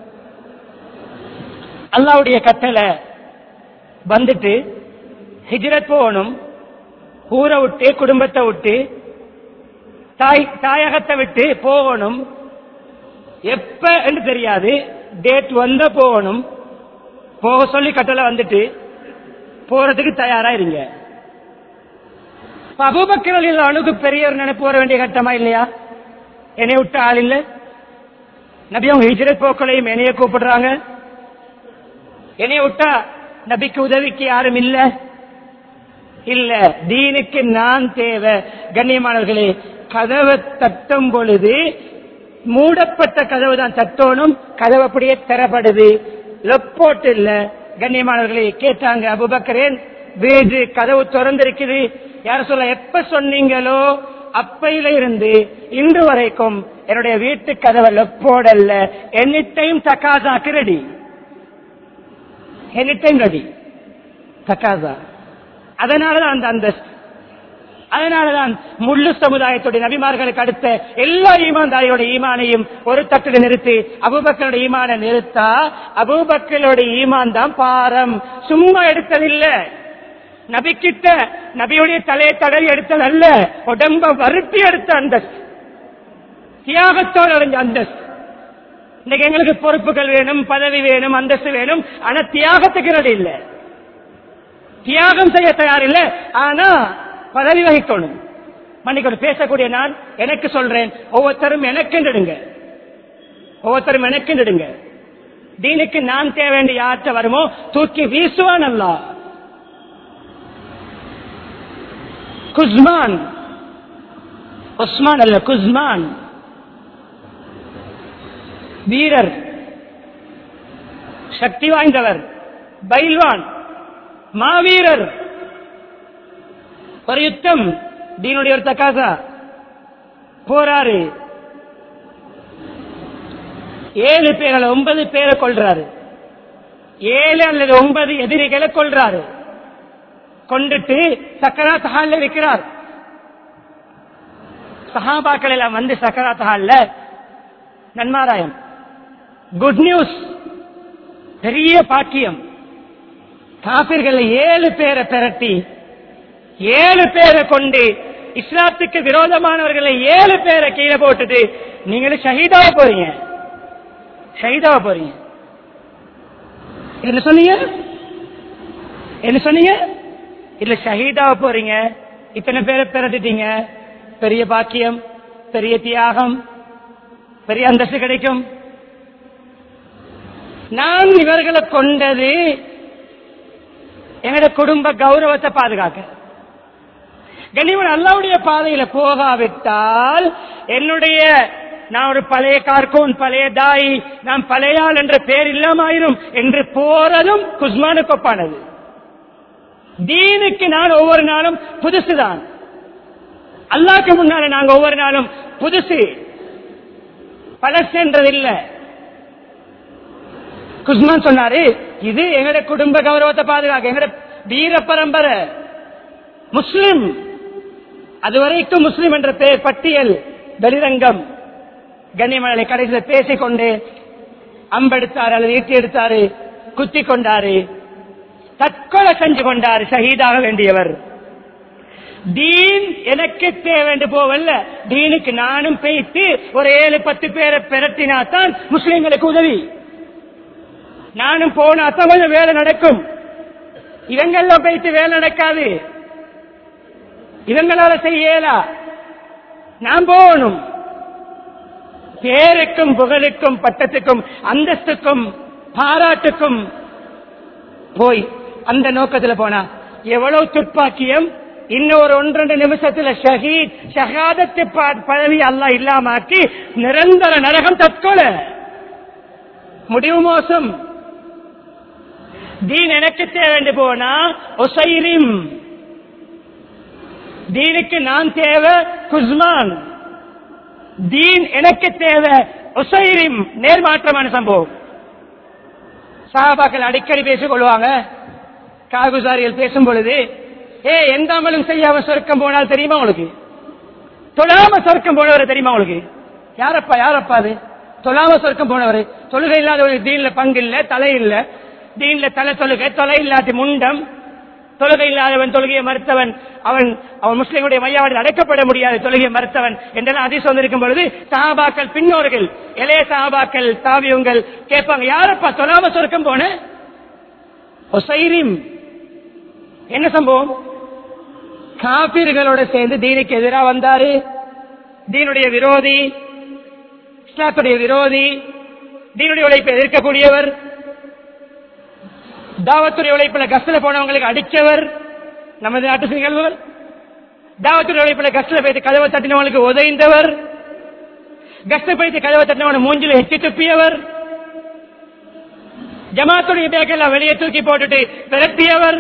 அல்லாஹ்வுடைய கட்டளை வந்துட்டு ஹிஜ்ரத் போகணும், ஊரை விட்டு, குடும்பத்தை விட்டு, தாயகத்தை விட்டு போகணும். எப்ப என்று தெரியாது, டேட் வந்த போகணும். போக சொல்லி கட்டளை வந்துட்டு போறதுக்கு தயாரா இருங்க. அபூபக்கர் ரலியல்லாஹு அன்ஹு பெரிய ஒரு நினைப்பு வர வேண்டிய கட்டமா இல்லையா? என்னை விட்டு ஆள் இல்ல. நபி அவங்க ஹிஜ்ரத் போக்களையும் என்னைய கூப்பிடுறாங்க. என்னைய விட்டா நபிக்கு உதவிக்கு யாரும் இல்ல. தீனுக்கு நான் தேவை. கண்ணியமானவர்களே, கதவை தட்டும் பொழுது மூடப்பட்ட கதவு தான் தட்டோனும், கதவு அப்படியே திறப்படுது, லொப்போட்டு இல்ல. கண்ணியமானவர்களே கேட்டாங்க, அபூபக்கரேன் வீடு கதவு திறந்திருக்குது, யார சொல்ல எப்ப சொன்னீங்களோ அப்பையில இருந்து இன்று வரைக்கும் என்னுடைய வீட்டு கதவை லொப்போடல்ல, எனி டைம் தக்காசாக்கு ரெடி, எனி டைம் ரெடி தக்காசா. அதனாலதான் முழு சமுதாயத்துடைய நபிமார்களுக்கு அடுத்த எல்லா ஈமான்தாரியோட ஈமானையும் ஒரு தட்டில் நிறுத்தி அபூபக்கருடைய ஈமானை நிறுத்தா, அபூபக்கருடைய ஈமான் தான் பாரம், சும்மா எடுத்ததில்லை. நபிக்கிட்ட நபியுடைய தலையை தடவி எடுத்ததல்ல, உடம்ப வருத்தி எடுத்த அந்தஸ்து, தியாகத்தோடு அடைஞ்ச அந்தஸ்து. இன்னைக்கு எங்களுக்கு பொறுப்புகள் வேணும், பதவி வேணும், அந்தஸ்து வேணும், ஆனா தியாகத்துக்கு ரெடி இல்ல, தியாகம் செய்ய தயார் இல்ல. ஆனா பதவி வகிக்கணும். மன்னிக்கணும், பேசக்கூடிய நான் எனக்கு சொல்றேன், ஒவ்வொருத்தரும் எனக்கென்றுடுங்க, ஒவ்வொருத்தரும் எனக்கென்றுடுங்க. தீனுக்கு நான் தேவை வேண்டிய யாற்ற வருமோ தூக்கி வீசுவான் அல்லாஹ். குஸ்மான், உஸ்மான் அல்ல குஸ்மான், வீரர், சக்தி வாய்ந்தவர், பைல்வான், மாவீரர். ஒரு யுத்தம், தீனுடைய ஒரு தக்காசா போறாரு, 7 பேர் 9 பேரை கொள்றாரு, 7 அல்லது 9 எதிரிகளை கொள்றாரு. கொண்டுட்டு சக்கராத் ஹால்ல இருக்கிறார். சஹாபாக்கள் எல்லாம் வந்து சக்கராத் ஹால்ல நன்மாராயம், குட் நியூஸ், பெரிய பாக்கியம். காபிர்கள் 7 பேரை திரட்டி 7 பேரை கொண்டு இஸ்லாத்துக்கு விரோதமானவர்களை 7 பேரை கீழே போட்டுட்டு நீங்களும் ஷஹீதாக போறீங்க, ஷஹீதாக போறீங்க. என்ன சொன்னீங்க, என்ன சொன்னீங்க? இல்ல ஷஹீதாக போறீங்க, இத்தனை பேரை திரட்டிட்டீங்க, பெரிய பாக்கியம், பெரிய தியாகம், பெரிய அந்தஸ்து கிடைக்கும். நான் இவர்களை கொண்டது எங்களுடைய குடும்ப கௌரவத்தை பாதுகாக்க. கண்ணியமான அல்லாஹ்வுடைய பாதையில போகாவிட்டால் என்னுடைய, நான் ஒரு பழைய கார்கோன், பழைய தாய், நான் பழையாள் என்ற பேர் இல்லாமாயிரும் என்று போறதும் குஸ்மானுக்கு ஒப்பானது. தீனுக்கு நான் ஒவ்வொரு நாளும் புதுசுதான், அல்லாஹ்க்கு முன்னால நாங்க ஒவ்வொரு நாளும் புதுசு, பழசு என்றதில்லை. குஸ்மான் சொன்னாரு, இது எங்கட குடும்ப கௌரவத்தை பாதுகாக்க, எங்கட வீர பரம்பரை முஸ்லிம், அதுவரைக்கும் முஸ்லிம் என்ற பெயர் பட்டியல் வெளிரங்கம். கண்ணியமலை கடைசியில் பேசிக்கொண்டு அம்பெடுத்தாரு அல்லது ஈட்டி எடுத்தாரு, குத்தி கொண்டாரு, தற்கொலை செஞ்சு கொண்டாரு, ஷஹீதாக வேண்டியவர். தீன் எனக்கு தேவை போவல்ல, தீனுக்கு நானும் பேசி ஒரு 7-10 பேரை பிரட்டினாத்தான் முஸ்லிம்களுக்கு உதவி. நானும் போனாத்தான் கொஞ்சம் வேலை நடக்கும். இவங்கள போயிட்டு வேலை நடக்காது, இவங்களால செய்யலா, நான் போகணும். பேருக்கும் புகழுக்கும் பட்டத்துக்கும் அந்தஸ்துக்கும் பாராட்டுக்கும் போய் அந்த நோக்கத்தில் போனா எவ்வளவு துப்பாக்கியம். இன்னொரு 1-2 நிமிஷத்துல ஷஹீத், ஷஹாதத்து பதவி அல்லாஹ் இல்லாமாக்கி நிரந்தர நரகம், தற்கொலை, முடிவு மோசம். தீன் எனக்கு தேவை போனா ஒசைரிம், தீனுக்கு நான் தேவை குஸ்மான், தீன் எனக்கு தேவை ஒசைரிம். நேர்மாற்றமான சம்பவம். சஹாபாக்கள் அடிக்கடி பேசிக் கொள்வாங்க, காகுசாரிகள் பேசும் பொழுது, எந்த அமலும் செய்யாம சொர்க்கம் போனால் தெரியுமா உங்களுக்கு? தொழாம சொர்க்கம் போனவர் தெரியுமா உங்களுக்கு? யாரப்பா, யாரப்பா அது தொழாம சொர்க்கம் போனவர்? தொழுகை இல்லாத தீன்ல பங்கு இல்ல, தலை இல்ல, தீன்ல தலை தொழுகை, தொலை இல்லாத முண்டம், தொழுகை இல்லாதவன், தொழுகையை மறுத்தவன், அவன் அவன் முஸ்லிமுடைய மையாவில் அடைக்கப்பட முடியாது, தொழுகையை மறுத்தவன் என்றெல்லாம் அதிசயம் வந்திருக்கும் பொழுது சஹாபாக்கள், பின்னோர்கள், இளைய சஹாபாக்கள், தாபியங்கள் கேட்பாங்க, யாரப்பா தொழாம சொர்க்கம் போன? ஒசைரிம். என்ன சம்பவம்? காபிர்களோட சேர்ந்து தீனுக்கு எதிராக வந்தாரு, தீனுடைய விரோதி, இஸ்லாத்துடைய விரோதி, தீனுடைய உழைப்பை எதிர்க்கக்கூடியவர், தாவத்துடைய உழைப்பில் கஷ்டல போனவங்களுக்கு அடிச்சவர், நமது நாட்டு நிகழ்வுகள். தாவத்துடைய உழைப்பில் கஷ்டல போயிட்டு கதவை தட்டினவங்களுக்கு உதைந்தவர், கஷ்டப்படுத்தி கதவை தட்டினவன மூஞ்சில எச்சி துப்பியவர், ஜமாத்துடைய பேக்கெல்லாம் வெளியே தூக்கி போட்டுட்டு விரட்டியவர்.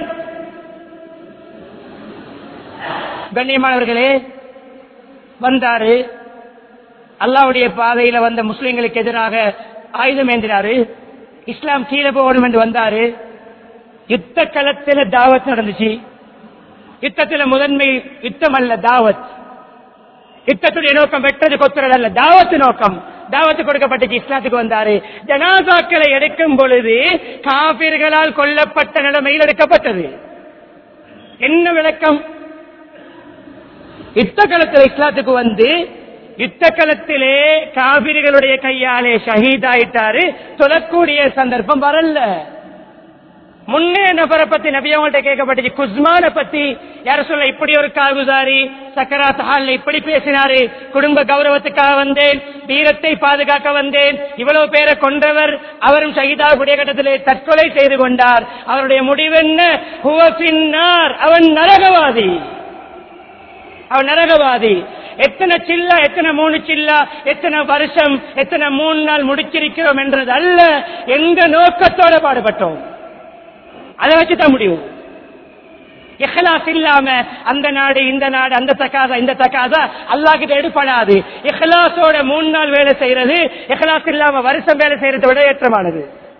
கண்ணியமானவர்களே, வந்தாரு, அல்லாஹ்வுடைய பாதையில வந்த முஸ்லிம்களுக்கு எதிராக ஆயுதம் ஏந்தினாரு, இஸ்லாம் கீழே போகணும் என்று வந்தாரு. யுத்த களத்தில் தாவத் நடந்துச்சு. யுத்தத்தில் முதன்மை யுத்தம் அல்ல, தாவத். யுத்தத்துடைய நோக்கம் வெட்டது கொத்துறது அல்ல, தாவத்து நோக்கம். தாவத்து கொடுக்கப்பட்டுச்சு. இஸ்லாத்துக்கு வந்தாரு. ஜனாசாக்களை எடுக்கும் பொழுது காபிர்களால் கொல்லப்பட்ட நிலைமையில் எடுக்கப்பட்டது. என்ன விளக்கம்? யுத்த காலத்தில் இஸ்லாத்துக்கு வந்து யுத்த காலத்திலே காபிர்களுடைய கையாலே ஷஹீதாயிட்டாரு. சொல்லக்கூடிய சந்தர்ப்பம் வரல. முன்னே நபரை பத்தி நபி அவங்கள்ட்ட கேட்கப்பட்டுச்சு. குஸ்மான பத்தி யார சொல்ல, இப்படி ஒரு காகுதாரி சக்கராத் ஹால்ல இப்படி பேசினாரு, குடும்ப கௌரவத்துக்காக வந்தேன், வீரத்தை பாதுகாக்க வந்தேன், இவ்வளவு பேரை கொன்றவர், அவரும் ஷஹீதாவுடைய கட்டத்திலே தற்கொலை செய்து கொண்டார், அவருடைய முடிவென்ன? ஹுவ ஃபின்னார், அவன் நரகவாதி, அவன் நரகவாதி. எத்தனை சில்லா, எத்தனை 3 சில்லா, எத்தனை வருஷம், எத்தனை 3 நாள் முடிச்சிருக்கிறோம் என்றது அல்ல, எந்த நோக்கத்தோட பாடுபட்டோம், அதை வச்சுதான் முடியும். இஹ்லாஸ் இல்லாம அந்த நாடு இந்த நாடு, அந்த தக்காதா இந்த தக்காதா அல்லாஹ் கிட்ட எடுப்படாது. இஹ்லாஸோட 3 நாள் வேலை செய்யறது, இஹ்லாஸ் இல்லாம வருஷம் வேலை செய்யறதை விட ஏற்றமானது.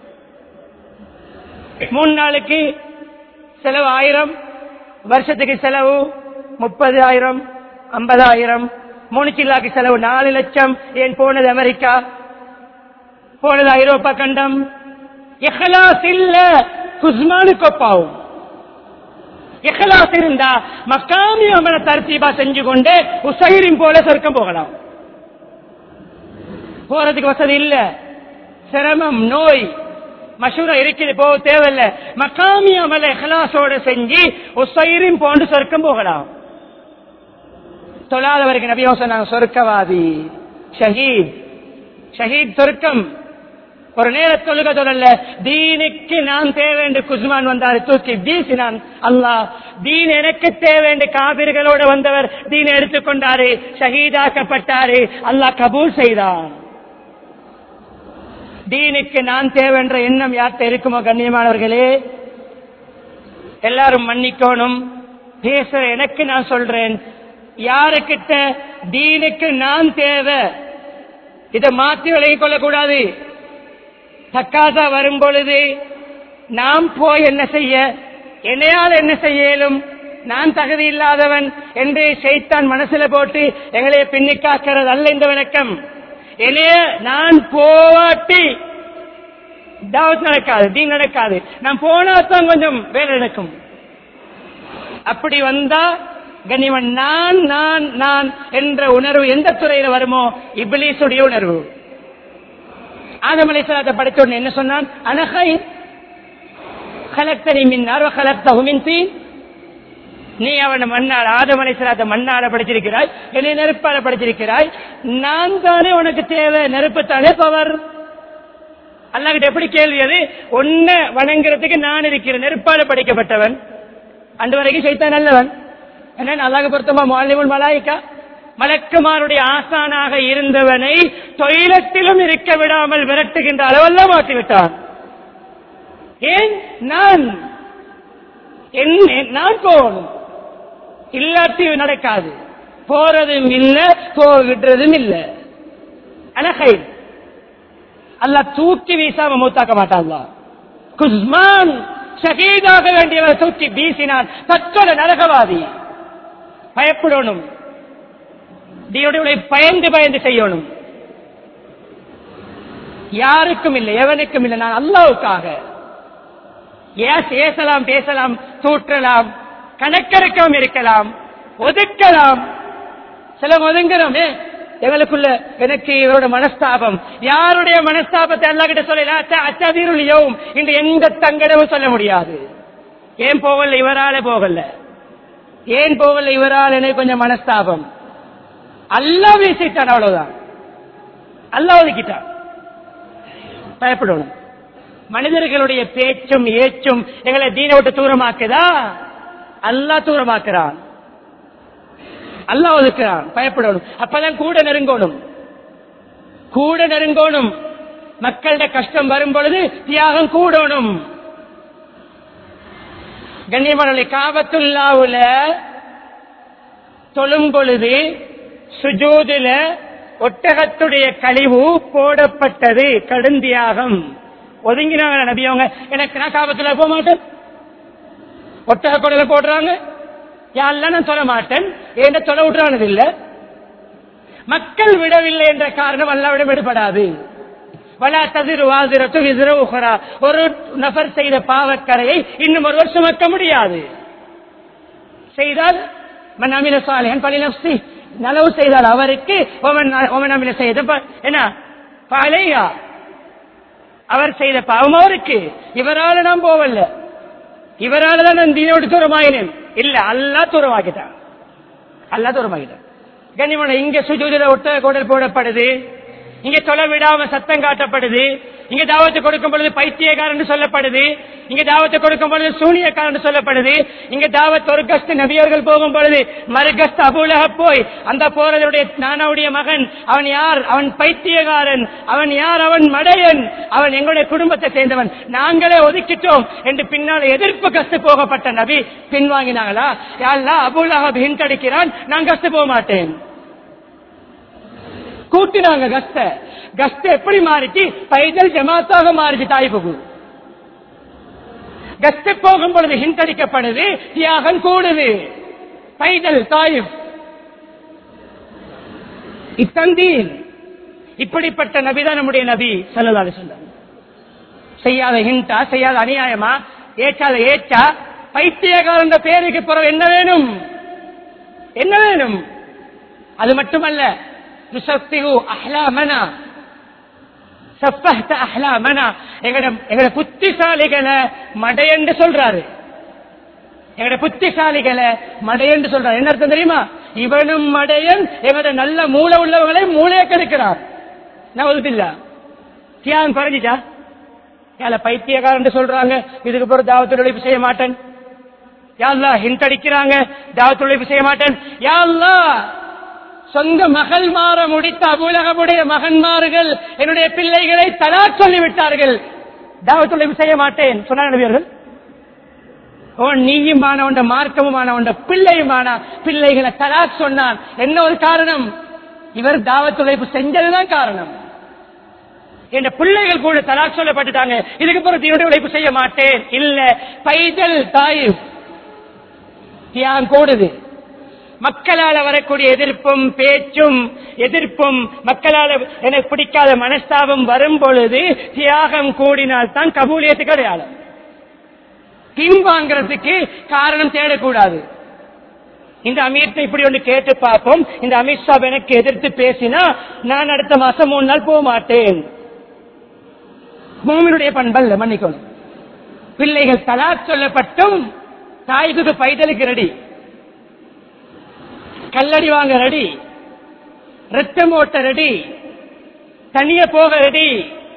3 நாளுக்கு செலவு 1000, வருஷத்துக்கு செலவு 30,000, 50,000. 3 சில்லாக்கு செலவு 4 லட்சம். ஏன் போனது அமெரிக்கா, போனது ஐரோப்பா கண்டம். இஹ்லாஸ் இல்ல, குஸ்மானுக்கு ஒப்பாவும். இஹ்லாஸ் இருந்தா மக்காமி அமல தர்த்தீபா செஞ்சு கொண்டு உசைரின் போல சொர்க்கம் போகலாம். போறதுக்கு வசதி இல்ல, சிரமம், நோய், மஷூரா இருக்குது, போக தேவையில்லை. மக்காமி அமல இஹ்லாஸோட செஞ்சு உசைரின் போன்று சொர்க்கம் போகலாம். தொழாதவருக்கு நபி சொன்னாங்க சொர்க்கவாதி, ஷஹீத். ஷஹீத் சொர்க்கம். ஒரு நேர தொழுக தொடரல, தீனுக்கு நான் தேவை என்று குஸ்மான் வந்தார், தூக்கி வீசினான். அல்லாஹ் தீன் எனக்கு தேவை என்று காபிர்களோடு வந்தவர் தீனை எடுத்துக்கொண்டாரு, ஷஹீதாக்கப்பட்டாரு, அல்லாஹ் கபூல் செய்தான். தீனுக்கு நான் தேவை என்ற எண்ணம் யார்கிட்ட இருக்குமோ கண்ணியமானவர்களே, எல்லாரும் மன்னிக்கணும். பேசுற எனக்கு நான் சொல்றேன், யாருக்கிட்ட தீனுக்கு நான் தேவை, இதை மாற்றி விலகிக் கொள்ளக்கூடாது. தக்காதா வரும் பொழுது நாம் போய் என்ன செய்ய, என்னையால் என்ன செய்யலும், நான் தகுதி இல்லாதவன் என்று ஷைத்தான் மனசுல போட்டு எங்களை பின்னிக்காக்கிறது அல்ல இந்த விளக்கம். என்னைய நான் போவாட்டி தாவத் நடக்காது, தீன் நடக்காது. நான் போனாத்தான் கொஞ்சம் வேலை நடக்கும். அப்படி வந்தா கண்ணியவன் நான் நான் நான் என்ற உணர்வு எந்த துறையில வருமோ, இப்லீசுடைய உணர்வு. ஆதம் அலைஹிஸ்ஸலாத்தை படைத்த உடனே என்ன சொன்னான்? அனஹை கலக்தனி மின் நார் வ கலக்தஹு மின் தீன். நீ அவனை மண்ணால், ஆதம் அலைஹிஸ்ஸலாத்தை மண்ணால படைச்சிருக்கிறாய், என்னை நெருப்பால படைச்சிருக்கிறாய், நான் தானே உனக்கு தேவை, நெருப்பு தானே பவர். அல்லாஹ் கிட்ட எப்படி கேள்வி அது? ஒன்ன வணங்குறதுக்கு நான் இருக்கிறேன், நெருப்பால படைக்கப்பட்டவன். அன்று வரைக்கும் ஷைத்தான் நல்லவன். என்ன அல்லாஹ்வை பொறுத்தமா முஅல்லிமுல் மலாயிகா, மலக்குமாருடைய ஆசானாக இருந்தவனை தொழிலத்திலும் இருக்க விடாமல் விரட்டுகின்ற அளவெல்லாம் மாற்றிவிட்டான். ஏன்? நான் போகணும், இல்லாட்டி நடக்காது. போறதும் இல்ல, போகின்றதும் இல்ல. அனகை அல்லாஹ் தூக்கி வீசாம மூத்தாக்க மாட்டான். குஸ்மான் ஷஹீதாக வேண்டியவர் தூக்கி வீசினான். தற்கொலை நரகவாதி. பயப்படணும், பயந்து பயந்து செய்யணும். யாருக்கும் இல்லை, எவனுக்கும் இல்லை, நான் அல்லாஹ்வுக்காக. ஏசலாம், பேசலாம், தூற்றலாம், கணக்கெடுக்கவும் இருக்கலாம், ஒதுக்கலாம். சில ஒதுங்குறோம், எங்களுக்குள்ள எனக்கு இவரோட மனஸ்தாபம். யாருடைய மனஸ்தாபத்தை அல்லாஹ் கிட்ட சொல்லல, அச்சதீருளியவும் இந்த எந்த தங்கடவும் சொல்ல முடியாது. ஏன் போகல, இவரால போகல, ஏன் போகல இவரால், எனக்கு கொஞ்சம் மனஸ்தாபம். அல்லாஹ் வீசிட்டான், அவ்வளவுதான். அல்லாஹ் ஒதுக்கிட்டான். பயப்படணும். மனிதர்களுடைய பேச்சும் ஏச்சும் எங்களை தீனை விட்டு தூரமாக்குதா? அல்லாஹ் தூரமாக்குறான், அல்லாஹ் ஒதுக்குறான். பயப்படணும். அப்பதான் கூட நெருங்கணும், கூட நெருங்கணும். மக்களுடைய கஷ்டம் வரும் பொழுது தியாகம் கூடணும். கண்ணியமான காபத்துல்லாவுல தொழும் பொழுது சுஜூதுல ஒட்டகத்துடைய கழிவு போடப்பட்டது, கடுந்தியாகம். ஒதுங்கினாங்க நபி அவங்க. எனக்கு நான் காபத்துல போக மாட்டேன், ஒட்டக கொடல போடுறாங்க, யாரெல்லாம் நான் சொல்ல மாட்டேன், ஏன் சொல்ல விட்டுறானது இல்ல. மக்கள் விடவில்லை என்ற காரணம் அல்லாவிடம் விடுபடாது. ஒரு நபர் செய்த பாவக்கரையை இன்னும் ஒருவர் சுமக்க முடியாது. செய்தால் மன் அமில சாலிஹன் ஃபலினஃப்ஸி, நலவு செய்தால் அவருக்கு, ஒமன் அமில செய்த என்ன ஃபஅலைஹா, அவர் செய்த பாவம் அவருக்கு, இவரால நான் போவல்ல, இவரால தான் நான் தீனோடு தூரமாயினேன். இல்ல, அல்லாஹ் தூரமாக்கிட்டான். அல்லாஹ் தூரமாக்கிட்டான். கண்ணியமான இங்க சுஜூதுல ஒட்ட கோடல் போடப்படுது, இங்க தொலை விடாம சத்தம் காட்டப்படுது, இங்க தாவத்தை கொடுக்கும் பொழுது பைத்தியக்காரன் சொல்லப்படுது, இங்க தாவத்தை கொடுக்கும் பொழுது சூனியக்காரன் சொல்லப்படுது, இங்க தாவத் ஒரு கஸ்து நபியர்கள் போகும் பொழுது மறு கஸ்து அபூலஹப் போய் அந்த போறதுடைய நானாவுடைய மகன், அவன் யார், அவன் பைத்தியக்காரன், அவன் யார், அவன் மடையன், அவன் எங்களுடைய குடும்பத்தை சேர்ந்தவன், நாங்களே ஒதுக்கிட்டோம் என்று பின்னால் எதிர்ப்பு கஸ்து போகப்பட்ட நபி பின்வாங்கினாங்களா? யா அல்லாஹ், அபூலஹப் ஹிண்ட் அடிக்கிறான், நான் கஸ்து போக மாட்டேன். கூட்டினாங்க கஸ்த எப்படி மாறிச்சு? பைதல் ஜமாத்தாக மாறிச்சு. தாய்ப்புக்கு கஸ்து போகும் பொழுது ஹிண்ட் அடிக்கப்படுது, தியாகம் கூடுது. பைதல் தாயிப் இத்தந்தீன், இப்படிப்பட்ட நபிதான் நம்முடைய நபி ஸல்லல்லாஹு அலைஹி வஸல்லம். செய்யாத ஹிண்டா, செய்யாத அநியாயமா, ஏற்றாத ஏற்றா, பைத்தியக்காரன் பேருக்கு பிறகு என்ன வேணும்? என்ன வேணும்? அது மட்டுமல்ல, எங்கட புத்திசாலிகளை மடையென்று சொல்றாரு. எங்கட புத்திசாலிகளை மடையென்று சொல்றாரு. என்ன அர்த்தம் தெரியுமா? இவனும் மடையன், எங்கட நல்ல மூளை உள்ளவங்களை மூளையை கெடுக்கிறார். நவுதுபில்லா. தியாகம் குறைஞ்சிட்டா? யால பைத்தியக்காரன் சொல்றாங்க, இதுக்கு பிறகு தாவத்துல் உழைப்பு செய்ய மாட்டேன். யா அல்லாஹ், ஹிண்ட் அடிக்கிறாங்க, தாவத்துல் உழைப்பு செய்ய மாட்டேன். யா அல்லாஹ், சொந்த மகள் மாற முடித்த அபூலஹபுடைய மகன்மார்கள் என்னுடைய பிள்ளைகளை தலாக் சொல்லிவிட்டார்கள், தாவத்துல் செய்ய மாட்டேன் சொன்னார் நபியர்கள். நீயும் மாணவன், மார்க்கமும் மாணவன், பிள்ளையும் பிள்ளைகளை தலாக் சொன்னான். என்ன ஒரு காரணம்? இவர் தாவத்துல் செஞ்சதுதான் காரணம். என் பிள்ளைகள் கூட தலாக் சொல்லப்பட்டுட்டாங்க, இதுக்கு பிறகு தீனுடைய உழைப்பு செய்ய மாட்டேன். இல்ல, பைதல் தாயிப் தியாகம் கூடுது. மக்களால் வரக்கூடிய எதிர்ப்பும் பேச்சும் எதிர்ப்பும், மக்களால் எனக்கு பிடிக்காத மனஸ்தாபம் வரும் பொழுது தியாகம் கூடினால் தான் கபூலியத்துக்கு அடையாளம். பின்வாங்கிறதுக்கு காரணம் தேடக்கூடாது. இந்த அமீர்த்தை இப்படி ஒன்று கேட்டு பார்ப்போம், இந்த அமித்ஷா எனக்கு எதிர்த்து பேசினா நான் அடுத்த மாசம் 3 நாள் போக மாட்டேன். மூமினுடைய பண்பல்ல, மன்னிக்கணும். பிள்ளைகள் தலாக் சொல்லப்பட்டும் தாய்க்கு பைதலுக்கு ரெடி, கல்லடி வாங்க ரெடி, ரத்தம் ஓட்ட ரெடி, தனிய போக ரெடி.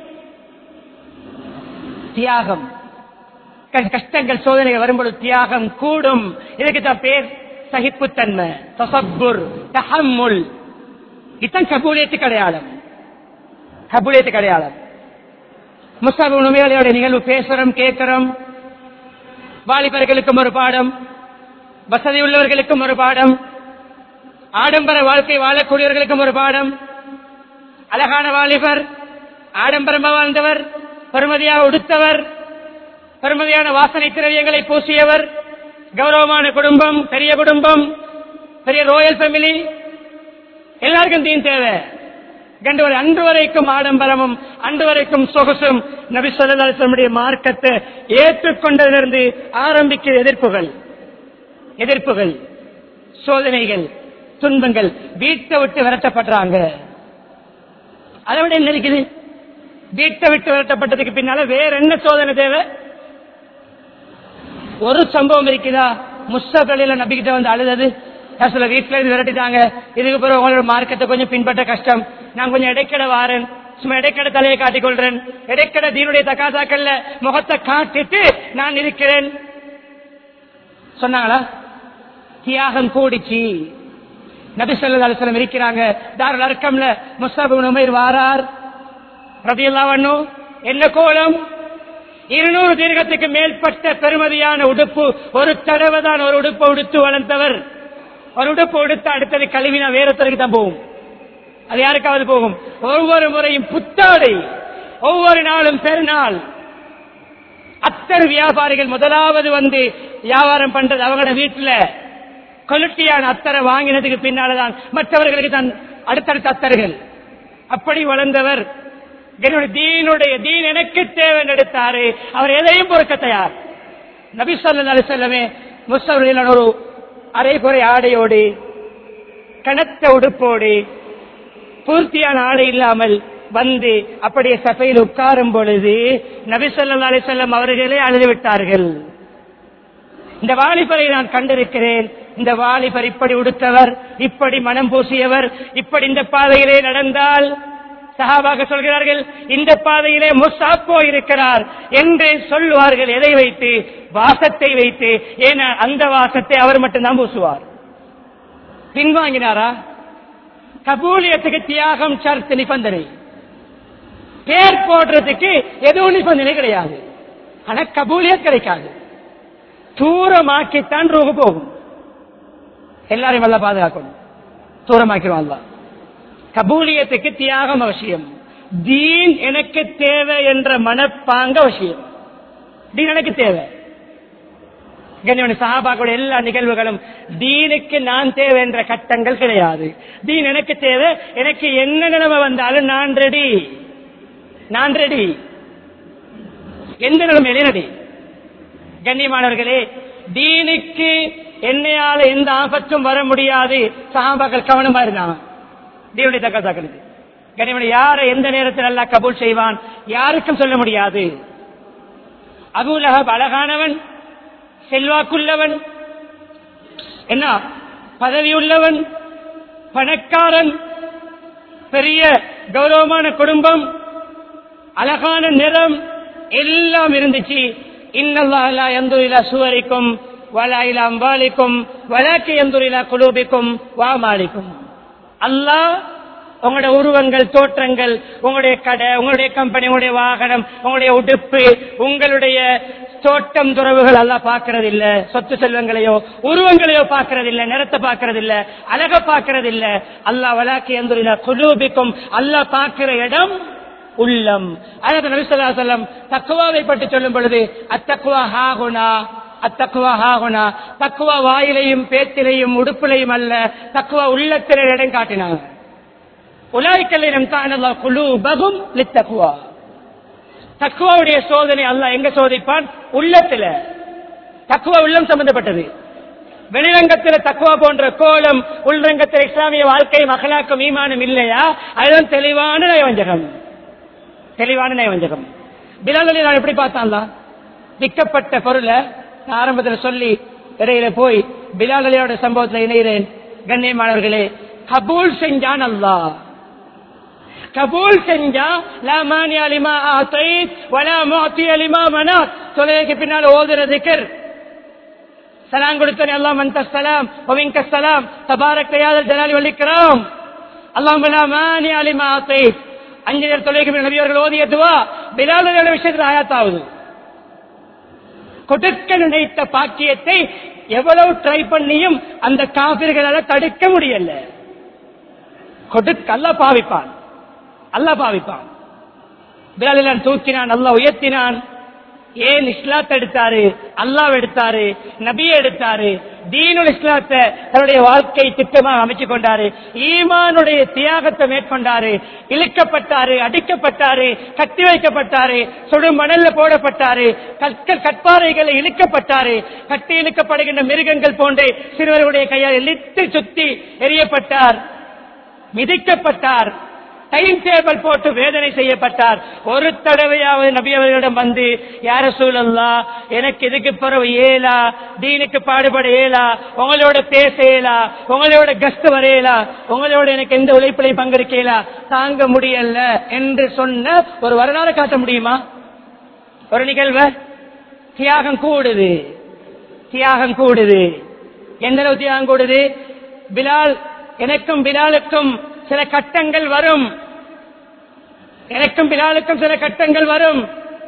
தியாகம், கஷ்டங்கள் சோதனைகள் வரும்போது தியாகம் கூடும். இதுக்கு தான் பேர் சகிப்புத்தன்மை, தசப்புர், தஹம்முல். இதுதான் கபூலியத்துக்கு அடையாளம். கபூலியத்துக்கு அடையாளம். முஸ்அப் இப்னு உமையோட நிகழ்வு பேசுறோம், கேட்கிறோம். வாலிபர்களுக்கும் ஒரு பாடம், வசதி உள்ளவர்களுக்கும் ஒரு பாடம், ஆடம்பர வாழ்க்கை வாழக்கூடியவர்களுக்கும் ஒரு பாடம். அழகான வாலிபர், ஆடம்பரமாக வாழ்ந்தவர், பெருமதியாக உடுத்தவர், பெருமதியான வாசனை திரவியங்களை பூசியவர், கௌரவமான குடும்பம், பெரிய குடும்பம், பெரிய ரோயல் ஃபேமிலி, எல்லாருக்கும் தீன் தேவை. அன்று வரைக்கும் ஆடம்பரமும் அன்று வரைக்கும் சொகுசும். நபி ஸல்லல்லாஹு அலைஹி வஸல்லம் மார்க்கத்தை ஏற்றுக்கொண்டதிலிருந்து ஆரம்பிக்கிற எதிர்ப்புகள், சோதனைகள், துன்பங்கள், வீட்டை விட்டு விரட்டப்படுறாங்க. அதை விட என்ன இருக்குது? வீட்டை விட்டு விரட்டப்பட்டதுக்கு பின்னால வேற என்ன சோதனை தேவை? ஒரு சம்பவம் இருக்குதா? முஸ்தபலில நபிகிட்ட வந்து அழுதது, வீட்டுல இருந்து விரட்டிட்டாங்க, இதுக்கு பிறகு உங்களோட மார்க்கத்தை கொஞ்சம் பின்பற்ற கஷ்டம், நான் கொஞ்சம் இடைக்கட வாரேன், சும்மா இடைக்கட தலையை காட்டிக் கொள்றேன், இடைக்கட தீனுடைய தகாதாக்கல்ல முகத்தை காட்டிட்டு நான் இருக்கிறேன் சொன்னாங்களா? தியாகம் கூடிச்சு. நபி ஸல்லல்லாஹு அலைஹி வஸல்லம் இருக்கிறாங்க, தாருல் அர்கம்ல முஸ்அப் இப்னு உமைர் வாரார் ரலியல்லாஹு அன்ஹு. என்ன கோலம்? 200 தீர்க்கத்துக்கு மேற்பட்ட பெருமதியான உடுப்பு, ஒரு தடவை தான் ஒரு உடுப்பு உடுத்து வளர்ந்தவர். ஒரு உடுப்பு உடுத்த அடுத்தது கழுவினா வேறொருத்தருக்கு தான் போகும், அது யாருக்காவது போகும். ஒவ்வொரு முறையும் புத்தாடை, ஒவ்வொரு நாளும் பெருநாள். அத்தர் வியாபாரிகள் முதலாவது வந்து வியாபாரம் பண்றது அவங்களோட வீட்டுல குவாலிட்டியான அத்தரை வாங்கினதுக்கு பின்னால்தான் மற்றவர்களுக்கு தான் அடுத்தடுத்த அத்தர்கள். அப்படி வளர்ந்தவர். தீன் எனக்கு தேவை எடுத்தாரு. அவர் எதையும் பொறுக்க தயார். நபி ஸல்லல்லாஹு அலைஹி வஸல்லம் முஸ்அப் ஒரு அரைகுறை ஆடையோடு, கனத்த உடுப்போடு, பூர்த்தியான ஆடை இல்லாமல் வந்து அப்படியே சபையில் உட்காரும் பொழுது நபி ஸல்லல்லாஹு அலைஹி வஸல்லம் அவர்களே அழுதுவிட்டார்கள். இந்த வாலிபரை நான் கண்டிருக்கிறேன், இந்த வாலிபர் இப்படி உடுத்தவர், இப்படி மனம் பூசியவர், இப்படி இந்த பாதையிலே நடந்தால் சஹாபாக சொல்கிறார்கள், இந்த பாதையிலே முஸ்அப் இருக்கிறார் என்று சொல்லுவார்கள். எதை வைத்து? வாசத்தை வைத்து. ஏன்னா அந்த வாசத்தை அவர் மட்டும்தான் பூசுவார். பின்வாங்கினாரா? கபூலியத்துக்கு தியாகம் ஷர்த், நிபந்தனை. பேர் போடுறதுக்கு எதுவும் நிபந்தனை கிடையாது. ஆனா கபூலியத் கிடைக்காது. தூரமாக்கித்தான் ரூஹு போகும். எல்லாரையும் நல்லா பாதுகாக்கணும். தூரமாக்கிறோம் அல்ல. கபூலியத்துக்கு தியாகம் அவசியம். தீன் எனக்கு தேவை என்ற மனப்பாங்க அவசியம். தீன் எனக்கு தேவை. சஹாபாக்களுடைய எல்லா நிகழ்வுகளும் தீனுக்கு நான் தேவை என்ற கட்டங்கள் கிடையாது. தீன் எனக்கு தேவை, எனக்கு என்ன நிலைமை வந்தாலும் நான் ரெடி, நான் ரெடி, எந்த நிலைமையிலே ரெடி. கண்ணியமானவர்களே, தீனுக்கு என்னையால எந்த ஆபத்தும் வர முடியாது. சஹாபாக்கள் கவனமா இருந்தாங்க. தீனுடைய தக்கத்தாக்கிறது கண்ணியமான யாரை எந்த நேரத்தில் அல்லாஹ் கபூல் செய்வான் யாருக்கும் சொல்ல முடியாது. அபூ லஹப் அழகானவன், செல்வாக்குள்ளவன், என்ன பதவி உள்ளவன், பணக்காரன், பெரிய கௌரவமான குடும்பம், அழகான நிறம் எல்லாம் இருந்துச்சு. இன்னல்லாஹ் லா யன்துரு இலா சுவரிக்கும் வலா இலா அம்வாலிக்கும் வலாக்கி யன்துரு இலா குலூபிக்கும் வ அமாலிக்கும். அல்லாஹ் உங்களுடைய உருவங்கள், தோற்றங்கள், உங்களுடைய கடை, உங்களுடைய கம்பெனி, உங்களுடைய வாகனம், உங்களுடைய உடுப்பு, உங்களுடைய தோட்டம் துறவுகள் எல்லாம் பார்க்கறது இல்ல. சொத்து செல்வங்களையோ உருவங்களையோ பார்க்கறது இல்ல, நிறத்தை பார்க்கறது இல்ல, அழக பார்க்கறது இல்ல. அல்லாஹ் வலாக்கி யன்துரு இலா குலூபிக்கும், அல்லாஹ் பார்க்கிற இடம் உள்ளம். அதனால நபி ஸல்லல்லாஹு அலைஹி வஸல்லம் தக்வாவை பற்றி சொல்லும் பொழுது அத்தக்வா ஹாகுனா, அத்தக்வா ஹாகுனா, தக்வா வாயிலையும் பேச்சிலையும் உடுப்பிலையும் அல்ல, தக்வா உள்ளத்திலே இடம் காட்டினாங்க. உலாய்க்கல்லினம் தானல்லாஹ் குலூபஹும் லித்தக்வா. தக்வாவுடைய சோதனை அல்லாஹ் எங்க சோதிப்பான்? உள்ளத்துல. தக்வா உள்ளம் சம்பந்தப்பட்டது. வெளிரங்கத்தில் தக்வா போன்ற கோலம், உள்ரங்கத்தில் இஸ்லாமிய வாழ்க்கையும் அகலாக்கும் ஈமானும் இல்லையா? அதுதான் தெளிவான நயவஞ்சகம், தெளிவான நயவஞ்சகம். பிலால் அலி நான் எப்படி பார்த்தான்ல, விற்கப்பட்ட பொருளை நான் ஆரம்பத்தில் சொல்லி இடையில போய் பிலால் அலியோட சம்பவத்தில் இணைகிறேன். கண்ணியமானவர்களே, கபூல் செஞ்சான் அல்லாஹ். கபூல் செஞ்சா லா மானியா லிமா ஆதைத் வலா முஅதிய லிமா மனத். தொலைக்கு பின்னால் ஓதுற திக்ர், சலாம் கொடுத்தனே அல்லாஹ் அன்த ஸலாம் வ மின்க ஸலாம் தபாரக யா தல் ஜலாலி வல் இக்ராம் அல்லாஹும்ம லா மானியா லிமா ஆதைத். அஞ்சு நேர தொலைக்கு பின்னால் நபி அவர்கள் ஓதிய துஆ பிலால் அலியோட விஷயத்தில் ஆயத்தாவது. கொடுக்க நினைத்த பாக்கியத்தை எவ்வளவு ட்ரை பண்ணியும் அந்த காபிர்களால தடுக்க முடியல. கொடுக்க அல்லாஹ் பாவிப்பான், அல்லாஹ் பாவிப்பான். பிலால் தூக்கினான், அல்லாஹ் உயர்த்தினான். ஏன் இஸ்லாத்தை எடுத்தாரு? அல்லாஹ் எடுத்தாரு, நபியை எடுத்தாரு, தீனுல் இஸ்லாத்தை தன்னுடைய வாழ்க்கை திட்டமாக அமைச்சுக் கொண்டாரு, ஈமானுடைய தியாகத்தை மேற்கொண்டாரு. இழுக்கப்பட்டாரு, அடிக்கப்பட்டாரு, கட்டி வைக்கப்பட்டாரு, சுடு மணல்ல போடப்பட்டாரு, கற்பாறைகளை இழுக்கப்பட்டாரு, கட்டி இழுக்கப்படுகின்ற மிருகங்கள் போன்ற சிறுவர்களுடைய கையால் இழுத்து சுத்தி எரியப்பட்டார், மிதிக்கப்பட்டார், டைம் டேபிள் போட்டு வேதனை செய்யப்பட்டார். ஒரு தடவையாவது நபி அவர்களிடம் வந்து யா ரசூலல்லாஹ், எனக்கு இதுக்கு பிறகு ஏலா, தீனுக்கு பாடுபட ஏலா, உங்களோட பேச ஏலா, உங்களோட கஸ்ட் வரையலா, உங்களோட எனக்கு எந்த உழைப்பிலையும் பங்கெடுக்கலா, தாங்க முடியல என்று சொன்ன ஒரு வரலாறு காட்ட முடியுமா? ஒரு நிகழ்வு. தியாகம் கூடுது, தியாகம் கூடுது. எந்த அளவு தியாகம் கூடுது? பிலால், எனக்கும் பிலாலுக்கும் சில கட்டங்கள் வரும், எனக்கும் பிலாலுக்கும் சில கட்டங்கள் வரும்.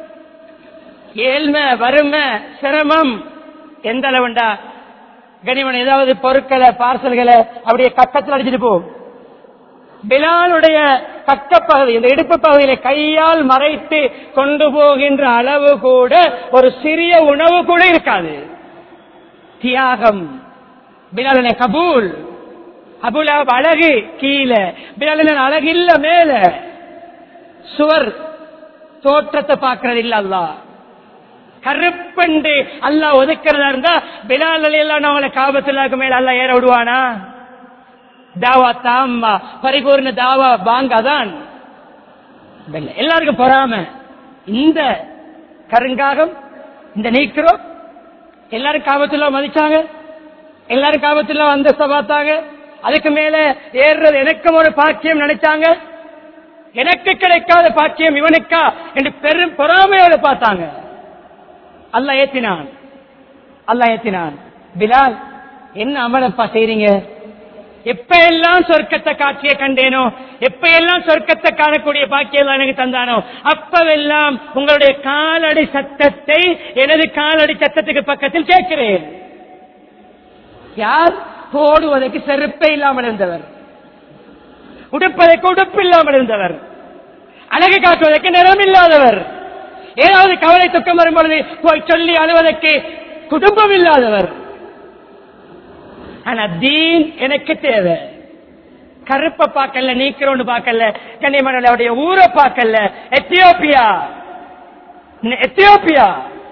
ஏழ்மை, வறுமை, சிரமம் எந்த அளவுண்டா, கனிமன் ஏதாவது பொருட்களை, பார்சல்களை அப்படியே கக்கத்தில் அடிச்சுட்டு போகும். பிலாலுடைய கக்கப்பகுதி, இந்த இடுப்பு பகுதியில கையால் மறைத்து கொண்டு போகின்ற அளவு கூட ஒரு சிறிய உணவு கூட இருக்காது. தியாகம். பிலாலுடைய கபூல். அபுலா அழகு கீழே, பிலாலின் அழகு இல்ல மேல. சுவர் தோற்றத்தை பார்க்கறது இல்ல அல்லாஹ். கருப்பண்டு அல்லாஹ் ஒதுக்கிறதா இருந்தா பிலால் ரலியல்லாஹு அவங்கள காபத்துல்லாஹ்க்கு மேல அல்லாஹ் ஏற விடுவானா? தாவா தாம்மா, பரிபூர்ண தாவா பாங்காதான். எல்லாருக்கும் பொறாம. இந்த கருங்காகம், இந்த நீக்கிறோம், எல்லாரும் காபத்துல்லா மதிச்சாங்க, எல்லாரும் காபத்துல்லா அந்தஸ்த பார்த்தாங்க. அதுக்கு மேல ஏறுறது எனக்கும் ஒரு பாக்கியம் நினைச்சாங்க. எனக்கு கிடைக்காத பாக்கியம் இவனுக்கா என்று பெரும் பொறாமையோடு பார்த்தாங்க. அல்லாஹ் ஏத்தினான், அல்லாஹ் ஏத்தினான். பிலால், என்ன அமலப்பா செய்றீங்க? எப்ப எல்லாம் சொர்க்கத்தை காட்சியை கண்டேனோ, எப்ப எல்லாம் சொர்க்கத்தை காணக்கூடிய பாக்கியம் எனக்கு தந்தானோ, அப்பவெல்லாம் உங்களுடைய காலடி சத்தத்தை எனது காலடி சத்தத்துக்கு பக்கத்தில் கேட்கிறேன். யார்? போடுவதற்கு செருப்பை இல்லாமல் இருந்தவர், உடுப்பதற்கு உடுப்பு இல்லாமல் இருந்தவர், அழகு காட்டுவதற்கு நிறம் இல்லாதவர், ஏதாவது கவலை துக்கம் வரும்பொழுது போய் சொல்லி அழுவதற்கு குடும்பம் இல்லாதவர். ஆனா தீன் எனக்கு தேவை. கருப்ப பார்க்கல, நீக்கிறோன்னு பார்க்கல, கன்னியமனுடைய ஊரை பார்க்கல. எத்தியோப்பியா, எத்தியோப்பியா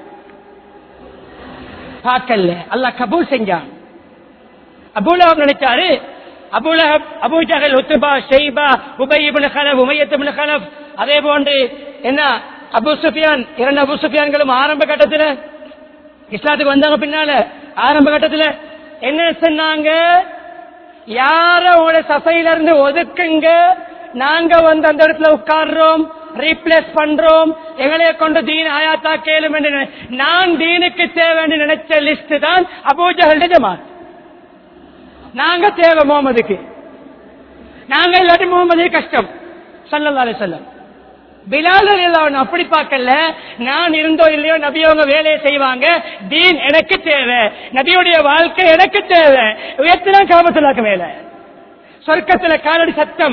பார்க்கல, அல்லாஹ் கபூல் செஞ்சான். அபூலஹப் நினைச்சாரு, அபூலஹப், அபூஜஹல், உத்பா, ஷைபா, உபய் இப்னு கலப், உமையத் இப்னு கலப், அதே போன்று என்ன அபூ சுஃபியான், இரண்டு அபூ சுஃபியான்களும் ஆரம்ப கட்டத்தில் இஸ்லாத்துக்கு வந்தாங்க. பின்னால ஆரம்ப கட்டத்தில் என்ன சொன்னாங்க? யார உங்களோட சபையில இருந்து ஒதுக்குங்க, நாங்க வந்து அந்த இடத்துல உட்கார்றோம், ரீப்ளேஸ் பண்றோம், எங்களைய கொண்டு தீன் ஆயாத்தா கேளும் என்று நான் தீனுக்கு தேவை நினைச்ச லிஸ்ட் தான் அபூஜஹல் ஜமாத். நாங்க தேவை முகமதுக்கு, நாங்க இல்லாட்டி முகமது கஷ்டம் ஸல்லல்லாஹு அலைஹி வஸல்லம். பிலால் ரலியல்லாஹு அப்படி பார்க்கல, நான் இருந்தோ இல்லையோ நபி அவங்க வேலையை செய்வாங்க, தீன் எனக்கு தேவை, நபியுடைய வாழ்க்கை எனக்கு தேவை. உயர்த்தினா காபத்துல்லாஹ்க்கு மேல சொர்க்கத்துல காலடி சத்தம்.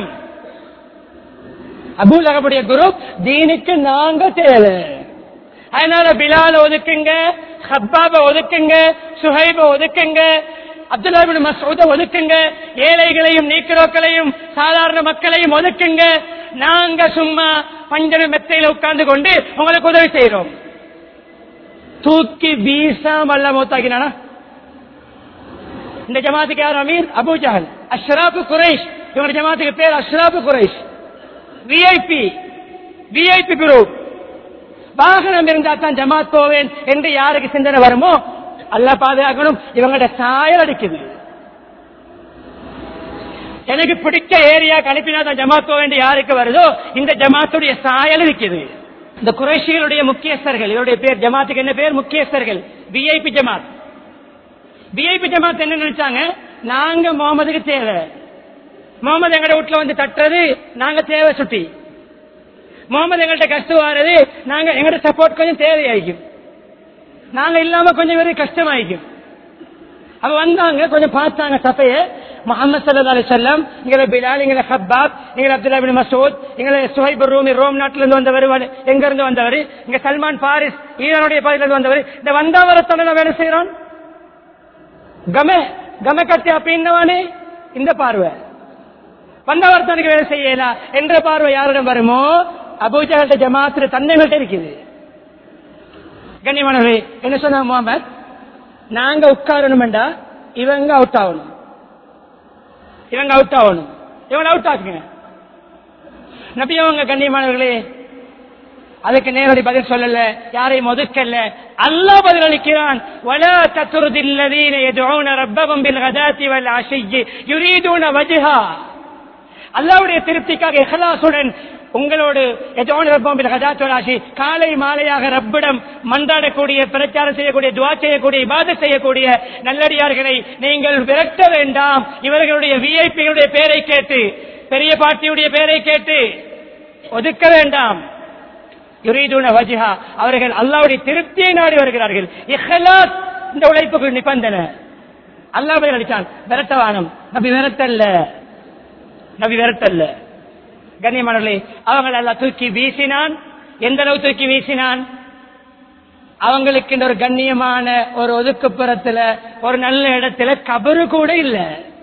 அபூ லஹபுடைய குரூப், தீனுக்கு நாங்க தேவை. அதனால பிலால ஒதுக்குங்க, ஹப்பாப ஒதுக்குங்க, சுஹைப ஒதுக்குங்க, அப்துல்லா இப்னு மஸ்ஊத ஒதுக்குங்க, ஏழைகளையும் நீக்கிறோக்களையும் சாதாரண மக்களையும் ஒதுக்குங்க. நாங்க சும்மா பஞ்சன மெத்தையில உட்கார்ந்து கொண்டு உங்களுக்கு உதவி செய்யறோம். தூக்கி வீசாம அல்ல மௌத்தாக்கினானா? இந்த ஜமாத்துக்கு யார் அமீர்? அபூ ஜஹல், அஷ்ராபு குரைஷ். இவங்க ஜமாத்துக்கு பேர் அஷ்ராபு குரைஷ், விஐபி, விஐபி குரூப். வாகனம் இருந்தா தான் ஜமாத் போவேன் என்று யாருக்கு சிந்தனை வருமோ அல்லாஹ் பாதுகாக்கணும். இவங்களோட சாயல் அடிக்குது. எனக்கு பிடிச்ச ஏரியா அனுப்பினா தான் ஜமாத் போக வேண்டிய யாருக்கு வருதோ இந்த ஜமாத்துடைய சாயல் இருக்குது. இந்த குறைஷிகளுடைய முக்கியஸ்தர்கள், இவருடைய பேர் ஜமாத்துக்கு என்ன பேர்? முக்கியஸ்தர்கள், விஐபி ஜமாத். விஐபி ஜமாத் என்ன நினைச்சாங்க? நாங்க முகமதுக்கு தேவை, முகமது எங்கட வீட்டுல வந்து தட்டுறது நாங்க தேவை சுட்டி, முகமது எங்கள்கிட்ட கஷ்டம் வர்றது நாங்க எங்கட சப்போர்ட் கொஞ்சம் தேவையாയിരിക്കും, நாங்க இல்லாம கொஞ்சம் பேருக்கு கஷ்டமாയിരിക്കും. அவ வந்தாங்க, கொஞ்சம் பார்த்தாங்க சபைய. முஹம்மது ஸல்லல்லாஹு அலைஹி வஸல்லம், இங்க பிலால், இங்க ஹப்பாப், இங்க அப்துல்லா இப்னு மஸ்ஊத், இங்க சுஹைப் ரூமி, ரோம் நாட்டில இருந்து வந்தவர், எங்க இருந்து வந்தவர், இங்க சல்மான் பாரிஸ், ஈரானுடைய பகுதியில இருந்து வந்தவர். இந்த வந்தாவரத்தோட வேலை செய்யறான், கம கட்டி அப்படின்னவானே இந்த பார்வை. வந்தாவரத்தனுக்கு வேலை செய்யல என்ற பார்வை யாரிடம் வருமோ அபூ ஜஹல் ஜமாத்துல தன்னைகள்ட்ட இருக்குது. கண்ணியமானவரே, என்ன சொன்ன முஹம்மது? நாங்க உட்காரணும்டா இவங்க அவுட் ஆகணும், இவங்க அவுட் ஆகணும், இவங்க அவுட் ஆகுங்க. நபி அவங்க கண்ணியமானவர்களே அதுக்கு நேரடி பதில் சொல்லல, யாரையும் ஒதுக்கல. அல்லாஹ் பதில் அளிக்கிறான். வலா தத்ருதில்லதீன யதுஊன ரப்பஹும் பில்கதாத்தி வல் அஷிய்யி யுரீதுன வஜ்ஹா. அல்லாஹ்வுடைய திருப்திக்காக இஹ்லாஸுடன் உங்களோடு காலை மாலையாக ரப்பிடம் மன்றாடக்கூடிய, பிரச்சாரம் செய்யக்கூடிய, துஆ செய்யக்கூடிய, இபாதத் செய்யக்கூடிய நல்லடியார்களை நீங்கள் விரட்ட வேண்டாம். இவர்களுடைய விஐபிகளுடைய பேரை கேட்டு, பெரிய பார்ட்டியுடைய பேரை கேட்டு ஒதுக்க வேண்டாம். யுரீதுன வஜ்ஹா, அவர்கள் அல்லாஹ்வுடைய திருப்தியை நாடி வருகிறார்கள். இஹ்லாஸ் இந்த உழைப்புக்கு நிபந்தனை. அல்லாஹ் பதில் அளித்தான், விரட்டவானம். நபி விரட்டல்ல, நபி விரட்டல்ல. கண்ணியமானவர்களே, அவங்களை எல்லாம் தூக்கி வீசினான். எந்த அளவு தூக்கி வீசினான்? அவங்களுக்கு ஒரு கண்ணியமான ஒரு ஒதுக்குப்புறத்துல, ஒரு நல்ல இடத்துல கபரு கூட இல்ல,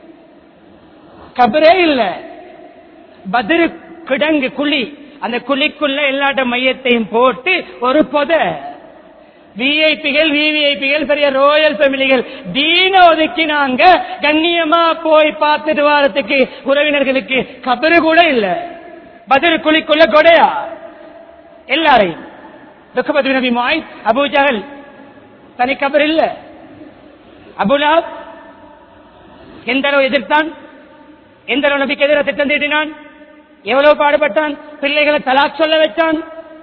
கபரே இல்ல. பத்ரு கிடங்கு குழி, அந்த குழிக்குள்ள எல்லாட்ட மையத்தையும் போட்டு ஒரு பொத விஐபிகள் விவிஐபிகள் பெரிய ரோயல் ஃபேமிலிகள் தீன ஒதுக்கி நாங்க கண்ணியமா போய் பார்த்துட்டு வாரத்துக்கு உறவினர்களுக்கு கபரு கூட இல்ல. பதில் குழிக்குள்ள கொடையா எல்லாரையும் நபி முஆயித், அபூ ஜஹல் தனி கபர் இல்ல. அபூலஹப் எந்த அளவு எதிர்த்தான், எந்த அளவு நபிக்கு எதிராக திட்டம் தீட்டினான், எவ்வளவு பாடுபட்டான், பிள்ளைகளை தலாக் சொல்ல வச்சான்.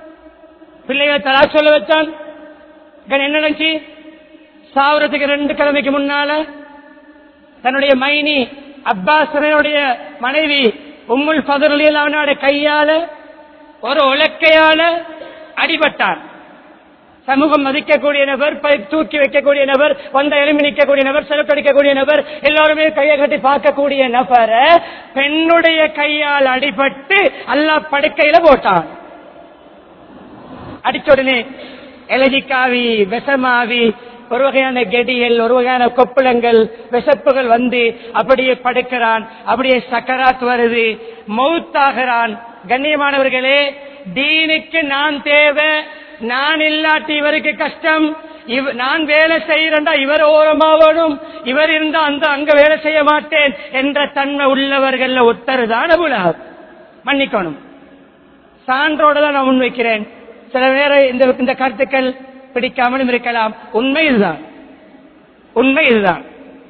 என்ன நினைச்சு சாவரத்துக்கு 2 கிழமைக்கு முன்னால தன்னுடைய மைனி அப்பாஸ் மனைவி உம்முல் ஃபத்ர் ரலியல்லாஹு அன்ஹா கையால ஒரு உலக்கையால அடிபட்டான். சமூகம் மதிக்கக்கூடிய நபர், தூக்கி வைக்கக்கூடிய நபர், வந்த எலும்பி நிற்கக்கூடிய நபர், செலுத்தடிக்கக்கூடிய நபர், எல்லாருமே கையை கட்டி பார்க்கக்கூடிய நபர் பெண்ணுடைய கையால் அடிபட்டு அல்லாஹ் படுக்கையில போட்டான். அடிச்ச உடனே எலர்ஜிக்காவி, விஷமாவி, ஒரு வகையான கெடிகள், ஒரு வகையான கொப்பளங்கள், விஷப்புகள் வந்து அப்படியே படுக்கிறான். அப்படியே சக்கராத் வருது, மௌத்தாகிறான். கண்ணியமானவர்களே, தீனுக்கு நான் தேவை, நான் இல்லாட்டி இவருக்கு கஷ்டம், நான் வேலை செய்யறா இவர் ஓரமாவணும், இவர் இருந்தா அங்க வேலை செய்ய மாட்டேன் என்ற தன்மை உள்ளவர்கள் ஒத்தருதான் அபூலஹப். மன்னிக்கணும், சான்றோட தான் நான் முன்வைக்கிறேன். சில பேரை இந்த கருத்துக்கள் பிடிக்காமலும் இருக்கலாம். உண்மை இதுதான்.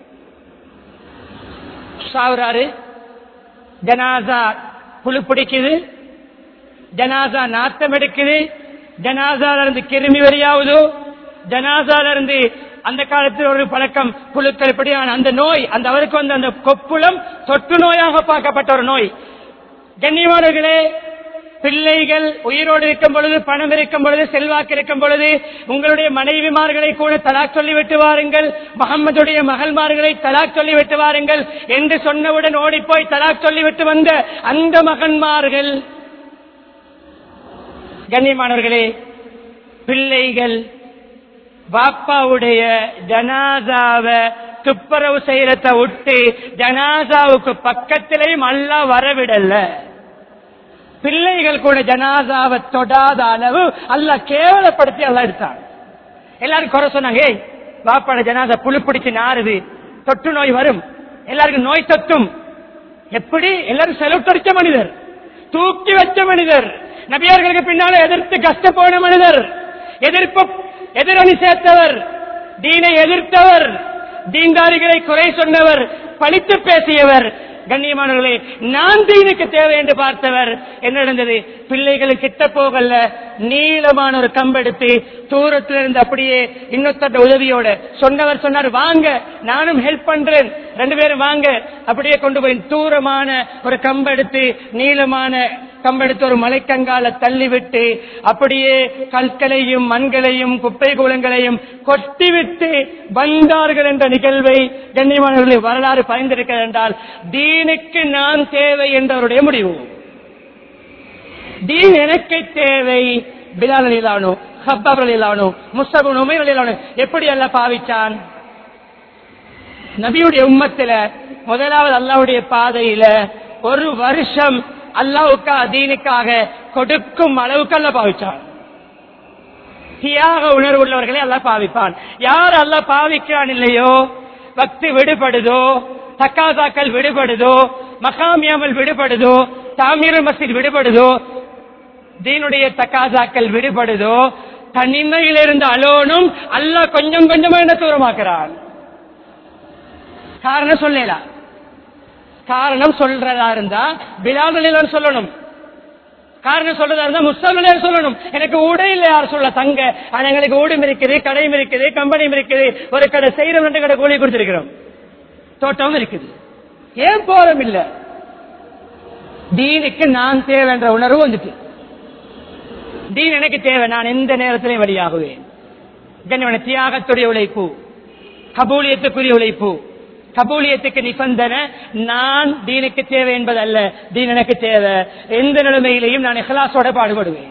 சாவுறாரு, ஜனாசா புழு பிடிக்குது, ஜனாசா நாத்தம் எடுக்குது, ஜனாசால இருந்து கிருமி வெளியாகுது, ஜனாசால இருந்து அந்த காலத்தில் ஒரு பழக்கம் புழுக்கள் இப்படியான அந்த நோய், அந்த அவருக்கு வந்து அந்த கொப்புளம் தொற்று நோயாக பார்க்கப்பட்ட ஒரு நோய். கண்ணியமானவர்களே, பிள்ளைகள் உயிரோடு இருக்கும் பொழுது, பணம் இருக்கும் பொழுது, செல்வாக்கு இருக்கும் பொழுது உங்களுடைய மனைவிமார்களை கூட தலாக் சொல்லி விட்டு வாருங்கள், முகம்மதுடைய மகள்மார்களை தலாக் சொல்லி விட்டு வாருங்கள் என்று சொன்னவுடன் ஓடிப்போய் தலாக் சொல்லிவிட்டு வந்த அந்த மகன்மார்கள், கண்ணியமானவர்களே, பிள்ளைகள் பாப்பாவுடைய ஜனாசாவை துப்புரவு செய்யறத விட்டு ஜனாசாவுக்கு பக்கத்திலேயும் அல்லாஹ் வரவிடல. பிள்ளைகள் கூட ஜனாசாவை தொடாத அளவு அல்லாஹ் கேவலப்படுத்தி அல்லாஹ் எடுத்தான். எல்லாரும் குறை சொன்னாங்க, ஏய் பாப்பாட ஜனாசா புழு பிடிச்சு நாறுது, தொற்று நோய் வரும், எல்லாருக்கும் நோய் தொற்றும். எப்படி? எல்லாரும் செலவுத்தடிச்ச மனிதர், தூக்கி வச்ச மனிதர், நபியார்களுக்கு பின்னால எதிர்த்து கஷ்டப்போன மனிதர், எதிரணி சேர்த்தவர், தீனை எதிர்த்தவர், தீன்தாரிகளை குறை சொன்னவர், பழித்து பேசியவர். கண்ணியமானவர்களே, நான் தீனுக்கு தேவை என்று பார்த்தவர். என்ன நடந்தது? பிள்ளைகளுக்கு கிட்ட போகல, நீளமான ஒரு கம்பெடுத்து தூரத்தில் இருந்து அப்படியே இன்னொருத்த உதவியோட சொன்னவர் சொன்னார், வாங்க நானும் ஹெல்ப் பண்றேன், 2 பேரும் வாங்க. அப்படியே கொண்டு போய் தூரமான ஒரு கம்பெடுத்து, நீளமான கம்பெடுத்து ஒரு மலைக்கங்கால தள்ளிவிட்டு அப்படியே கற்களையும் மண்களையும் குப்பை கூலங்களையும் கொட்டிவிட்டு வந்தார்கள் என்ற நிகழ்வை கண்ணியமானவர்களை வரலாறு பயந்திருக்கிறது. என்றால் தீனுக்கு நான் தேவை என்றவருடைய முடிவு. தீன் எனக்கு தேவை. பிலால் ரலியல்லாஹு, ஹப்பாப் ரலியல்லாஹு, முஸ்அப் இப்னு உமைர் ரலியல்லாஹு எப்படி அல்லாஹ் பாவிச்சான்? நபியுடைய உம்மத்தில முதலாவது அல்லாஹ்வுடைய பாதையில ஒரு வருஷம் அல்லாஹ்வுக்கா தீனுக்காக கொடுக்கும் அளவுக்கு அல்லாஹ் பாவிச்சான். தியாக உணர்வு உள்ளவர்களை அல்லாஹ் பாவிப்பான். யார் அல்லாஹ் பாவிக்கிறான் இல்லையோ, பக்தி விடுபடுதோ, தக்காசாக்கள் விடுபடுதோ, மகாமியாமல் விடுபடுதோ, தாமீருல் மஸ்ஜித் விடுபடுதோ, தீனுடைய தக்காசாக்கள் விடுபடுதோ, தனிமையிலிருந்து அலோனும் அல்லாஹ் கொஞ்சம் கொஞ்சமா என்ன தூரமாக்குறான். காரணம் சொல்லலாம். காரணம் சொல்றதா இருந்தா பிலால் ரலியல்லாஹு சொல்லணும். காரணம் சொல்றதா இருந்தா முஸ்அப் ரலியல்லாஹு சொல்லணும். எனக்கு ஊடே இல்ல, யார் சொல்ல தங்க, ஆனா எங்களுக்கு ஊடும் இருக்குது, கடையும் இருக்குது, கம்பெனியும் இருக்குது, ஒரு கடை செய்யறோம், 2 கடை கூலி கொடுத்திருக்கிறோம், தோட்டமும் இருக்குது. ஏன் போறோம் இல்ல? தீனுக்கு நான் தேவை என்ற உணர்வு வந்துட்டு, தீன் எனக்கு தேவை, நான் எந்த நேரத்திலையும் வழியாகுவேன். தியாகத்துடைய உழைப்பு, கபூலியத்துக்குரிய உழைப்பு. கபூலியத்துக்கு நிபந்தனை நான் தீனுக்கு தேவை என்பதல்ல, தீன் எனக்கு தேவை. எந்த நிலைமையிலையும் நான் இஹ்லாஸோட பாடுபடுவேன்.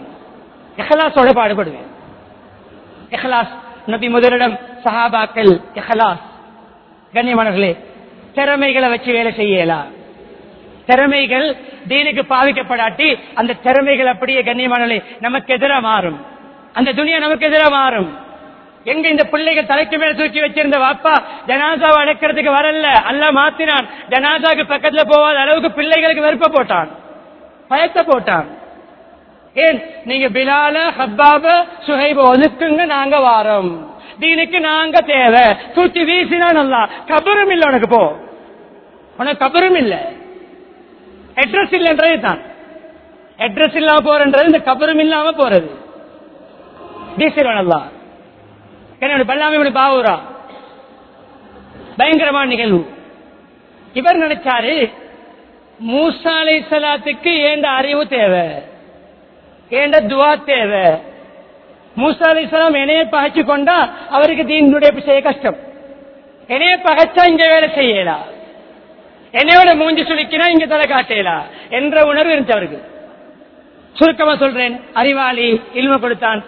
இஹ்லாஸ் நபி முதலிடம் சஹாபாக்கள் இஹ்லாஸ். கண்ணியமானவர்களே, திறமைகளை வச்சு வேலை செய்யலாம். திறமைகள் தீனுக்கு பாவிக்கப்படாட்டி அந்த திறமைகள் அப்படியே கண்ணியமானவர்களே நமக்கு எதிராக மாறும். அந்த துனியா நமக்கு எதிராக மாறும். எங்க இந்த பிள்ளைகள் தலைக்கு மேல தூக்கி வச்சிருந்த வாப்பா ஜனாசாவை அடக்கிறதுக்கு வரல, அல்லாஹ் மாத்தினான். ஜனாசாக்கு பக்கத்துல போவாத அளவுக்கு பிள்ளைகளுக்கு வெறுப்ப போட்டான், பயத்தை போட்டான். ஏன் நீங்க பிலால ஹப்பாப சுஹைப ஒதுக்குங்க, நாங்க வாரோம், தீனுக்கு நாங்க தேவை. தூக்கி வீசினா நல்லா கபரும் இல்ல உனக்கு, போ உனக்கு கபரும் இல்ல, அட்ரஸ் இல்லைன்றது தான். அட்ரஸ் இல்லாம போறன்றது இந்த கபரும் இல்லாம போறது. வீசிடுவான். என்னோட பல்லாமி பாவூரா பயங்கரமான நிகழ்வு. இவர் நினைச்சாரு மூசா அலைஹிஸ்ஸலாத்துக்கு ஏண்ட அறிவு தேவை, ஏண்ட துவா தேவை. மூசா அலைஹிஸ்ஸலாம் என்னைய பகைச்சு கொண்டா அவருக்கு தீனுடைய செய்ய கஷ்டம், என்னைய பகைச்சா இங்க வேலை செய்யலாம், என்னையோட மூஞ்சி சுளிக்கினா இங்க தலை காட்டலாம் என்ற உணர்வு இருந்துச்சு அவருக்கு. சுருக்கமா சொல்றேன், அறிவாளி, இல்ம கொடுத்தான்.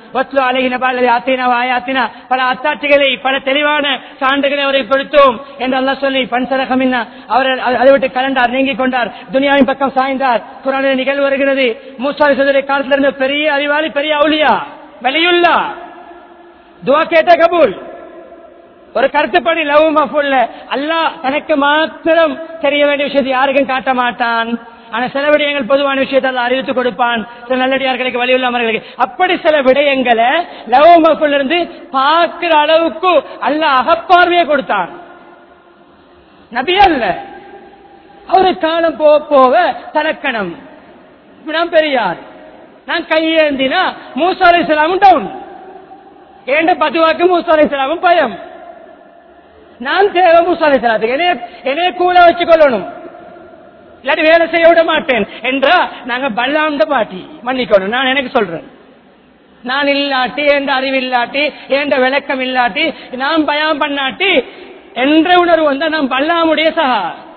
பல அத்தாட்சிகளை, பல தெளிவான சான்றுகளை அவரை கொடுத்தோம் என்று அல்லாஹ் சொல்லி பன்சரகமின்னா அவர் அதை விட்டு கலண்டார், நீங்கிக் கொண்டார், துனியாவின் பக்கம் சாய்ந்தார். குர்ஆனில் நிகழ்வு வருகிறது. மூசா அலைஹிஸ்ஸலாம் காலத்துல இருந்த பெரிய அறிவாளி, பெரிய அவுலியா, வலியுல்லா, துஆ கேட்ட கபூல். ஒரு கருத்துப்படி லவ் மஃபூல்ல அல்லாஹ் தனக்கு மாத்திரம் தெரிய வேண்டிய விஷயத்தை யாருக்கும் காட்ட மாட்டான். ஆனா சில விடயங்கள் பொதுவான விஷயத்தை அறிவித்துக் கொடுப்பான் சில நல்லடியார்களுக்கு, வலியுள்ளவர்களுக்கு. அப்படி சில விடயங்களை லவ் மஃபூல்ல இருந்து பார்க்கிற அளவுக்கு அல்லாஹ் அகப்பார்வையை கொடுத்தான். நபி அல்ல, அவரு காலம் போக போக தலக்கணம். நான் பெரியார், நான் கையேந்தினா மூசா அலைஹிஸ்ஸலாமும் டவுன், ஏண்ட பதுவாக்கு மூசா அலைஹிஸ்ஸலாமும் பயம். நான் தேவை மூசா அலைஹிஸ்ஸலாத்துக்கு, என்னைய கூட வச்சு கொள்ளணும், இல்லாட்டி வேலை செய்ய விட மாட்டேன் என்றா நாங்க பல்லாண்ட பாட்டி மன்னிக்கணும். நான் எனக்கு சொல்றேன், நான் இல்லாட்டி, என்ற அறிவு இல்லாட்டி, என்ற விளக்கம் இல்லாட்டி, நான் பயம் பண்ணாட்டி என்ற உணர்வு வந்தா நாம் பல்லாமுடைய சகா.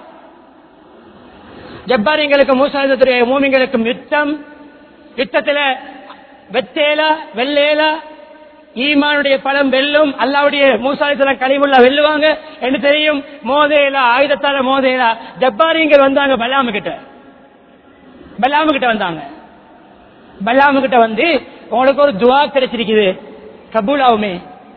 ஜப்பாரிங்களுக்கு மூசாத்துடைய மூமிங்களுக்கு யுத்தத்துல வெத்தேலா வெள்ளேலா ஈமானுடைய பலம் வெல்லும், அல்லாவுடைய மூசா அலைஹிஸ்ஸலாம் கலிமுல்லா வெல்லுவாங்க என்று தெரியும். மோதேலா, ஆயுதத்தால மோதேலா. ஜப்பாரிங்கள் வந்தாங்க பல்லாமு கிட்ட வந்தாங்க. பல்லாமு கிட்ட வந்து உங்களுக்கு ஒரு துவா கிடைச்சிருக்குது, கபூலாவுமே.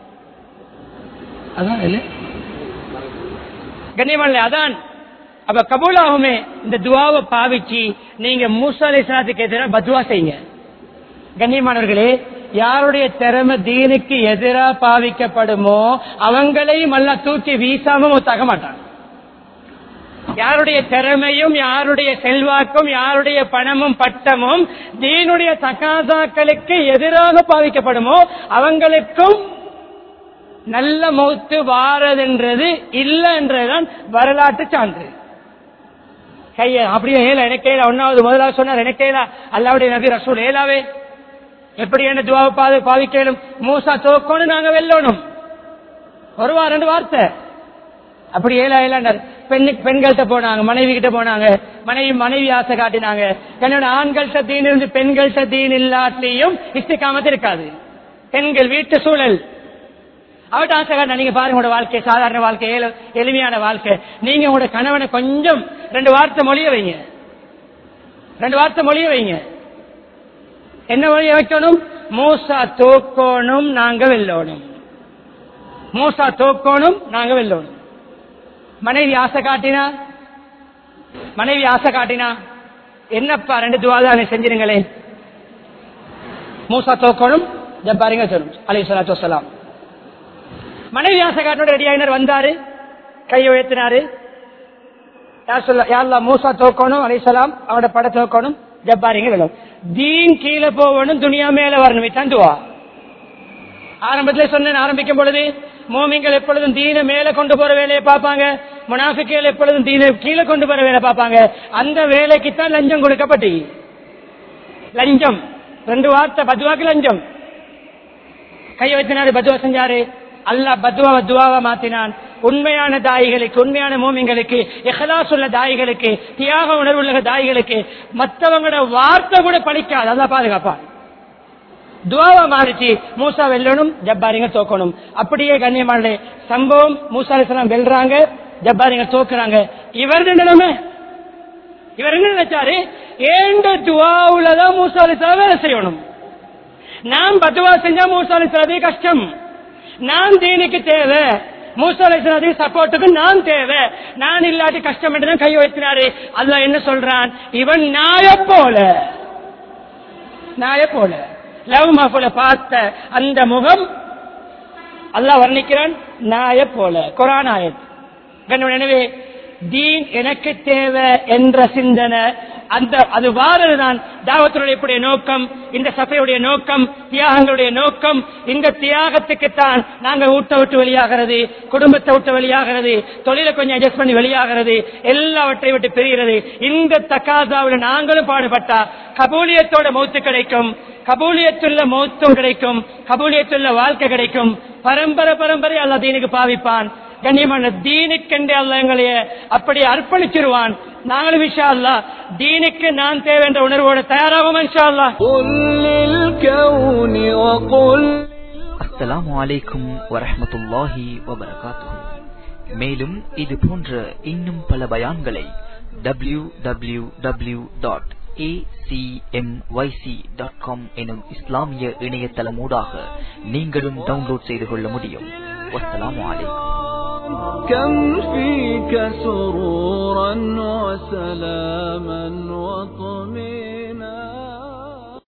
அதான் இல்ல கண்ணியமான அதான். அப்ப கபூலாவுமே இந்த துவாவை பாவிச்சு நீங்க மூசா அலைஹிஸ்ஸலாத்துக்கு எதிராக பத்வா செய்யுங்க. கண்ணியமானவர்களே, யாருடைய திறமை தீனுக்கு எதிராக பாவிக்கப்படுமோ அவங்களையும் அல்லாஹ் தூக்கி வீசாம தக மாட்டான். யாருடைய திறமையும், யாருடைய செல்வாக்கும், யாருடைய பணமும் பட்டமும் தீனுடைய தகாதாக்களுக்கு எதிராக பாவிக்கப்படுமோ அவங்களுக்கும் நல்ல மௌத்து வாரதுன்றது இல்ல என்றதுதான் வரலாற்று சான்று. கைய அப்படியே ஏலா எனக்கே ஒன்னாவது முதலாவது சொன்னார், எனக்கேலா அல்லாவுடைய நபி ரசூல் ஏலாவே எப்படி என்ன துவாவை பாவிக்கணும், மூசா தோக்கணும், நாங்க வெல்லணும். ஒரு ரெண்டு வார்த்தை அப்படி ஏலாண்டார். பெண்கள்கிட்ட போனாங்க, மனைவி கிட்ட போனாங்க, மனைவி ஆசை காட்டினாங்க. என்னோட ஆண்கள்கிட்ட தீன் இருந்து பெண்கள்கிட்ட தீன் இல்லாட்டிலையும் இஸ்திகாமத் இருக்காது. பெண்கள் வீட்டு சூழல் அவட்ட ஆசை காட்டினா, நீங்க பாருங்க உங்களோட வாழ்க்கை சாதாரண வாழ்க்கை, எளிமையான வாழ்க்கை. நீங்க உங்களோட கணவனை கொஞ்சம் ரெண்டு வார்த்தை மொழிய வைங்க. என்ன வழிய வைக்கணும்? மூசா தோக்கோணும், நாங்க வெல்லோணும். மூசா தோக்கோணும், நாங்க வெல்லோணும். மனைவி ஆசை காட்டினா என்னப்பா ரெண்டு துவாதானே செஞ்சிருங்களே. மூசா தோக்கோணும், ஜப்பாரிங்க சொல்லும் அலைஹிஸ்ஸலாத்து வஸ்ஸலாம். மனைவி ஆசை காட்டினோட ரெடியாயினர் வந்தாரு, கையை உயர்த்தினாரு. யார் மூசா தோக்கணும் அலைஹிஸ்ஸலாம், அவனோட பட தோக்கணும், ஜப்பாரிங்க வெல்லும். தீன் கீழே போகணும், துனியா மேல வரணும். தந்துவா ஆரம்பத்தில் சொன்னேன். ஆரம்பிக்கும் பொழுது மோமின்கள் எப்பொழுதும் தீன மேல கொண்டு போற வேலையை பார்ப்பாங்க, முனாஃபிக்குகள் எப்பொழுதும் தீன கீழே கொண்டு போற வேலை பார்ப்பாங்க. அந்த வேலைக்குத்தான் லஞ்சம் கொடுக்கப்பட்டு, லஞ்சம் ரெண்டு வார்த்தை பத்வாக்கு லஞ்சம். கையை வச்சினாரு, பத்வா செஞ்சாரு. அல்லாஹ் பத்வாவை துவாவா மாத்தினான். உண்மையான தாய்களுக்கு, உண்மையான மோமின்களுக்கு, இஹ்லாஸ் உள்ள தாய்களுக்கு, தியாக உணர்வுள்ள தாய்களுக்கு மற்றவங்களோட வார்த்தை கூட பழிக்காது. அல்லாஹ் பாதுகாப்பான். துவாவா மாறிச்சு. மூசா வெல்லணும், ஜப்பாரிங்க தோக்கணும். அப்படியே கண்ணியமான சம்பவம். மூசா அலைஹிஸ்ஸலாம் வெல்றாங்க, ஜப்பாரிங்க தோக்குறாங்க. இவர் நிலைமை, இவர் என்ன நினைச்சாரு? ஏண்ட துவாவுலதான் மூசா அலைஹிஸ்ஸலாம் வேலை செய்யணும். நான் பத்வா செஞ்சா மூசா அலைஹிஸ்ஸலாத்துக்கு கஷ்டம், நான் தீனுக்கு தேவை, மூசா அலைஹிஸ்ஸலாத்துக்கு சப்போர்ட்டுக்கு நான் தேவை, நான் இல்லாட்டி கஷ்டம் என்றுதான் கை வைத்தினாரு. அல்லாஹ் என்ன சொல்றான், இவன் நாய போல லவ் மஹ்ஃபூல பார்த்த அந்த முகம் அல்லாஹ் வர்ணிக்கிறான் நாய போல. குர்ஆன் ஆயத். எனவே தீன் எனக்கு தேவை என்ற சிந்தனை அது வாரதுதான் தாவத்துடைய நோக்கம், இந்த சபையுடைய நோக்கம், தியாகங்களுடைய நோக்கம். இந்த தியாகத்துக்குத்தான் நாங்க ஊட்ட விட்டு வெளியாகிறது, குடும்பத்தை விட்டு வெளியாகிறது, தொழிலை கொஞ்சம் அட்ஜஸ்ட் பண்ணி வெளியாகிறது, எல்லாவற்றை விட்டு பிரிகிறது. இந்த தக்காசாவில் நாங்களும் பாடுபட்டா கபூலியத்தோட மௌத்து கிடைக்கும், கபூலியத்துள்ள மௌத்தும் கிடைக்கும், கபூலியத்துள்ள வாழ்க்கை கிடைக்கும். பரம்பரை அல்லாஹ் தீனுக்கு பாவிப்பான். கண்ணியமான தீனுக்கென்று அல்லாஹ் எங்களை அப்படி அர்ப்பணிச்சிருவான். நாங்களும் இன்ஷா அல்லாஹ் தீனுக்கு நான் தேவை என்ற உணர்வோடு தயாராகும் இன்ஷா அல்லாஹ். அஸ்ஸலாமு அலைக்கும் வரஹ்மத்துல்லாஹி வபரகாத்துஹு. மேலும் இது போன்ற இன்னும் பல பயான்களை www.acmyc.com எனும் இஸ்லாமிய இணையதளமூடாக நீங்களும் டவுன்லோட் செய்து கொள்ள முடியும். வஸ்ஸலாமு அலைக்கும். كم فيك سرورا وسلاما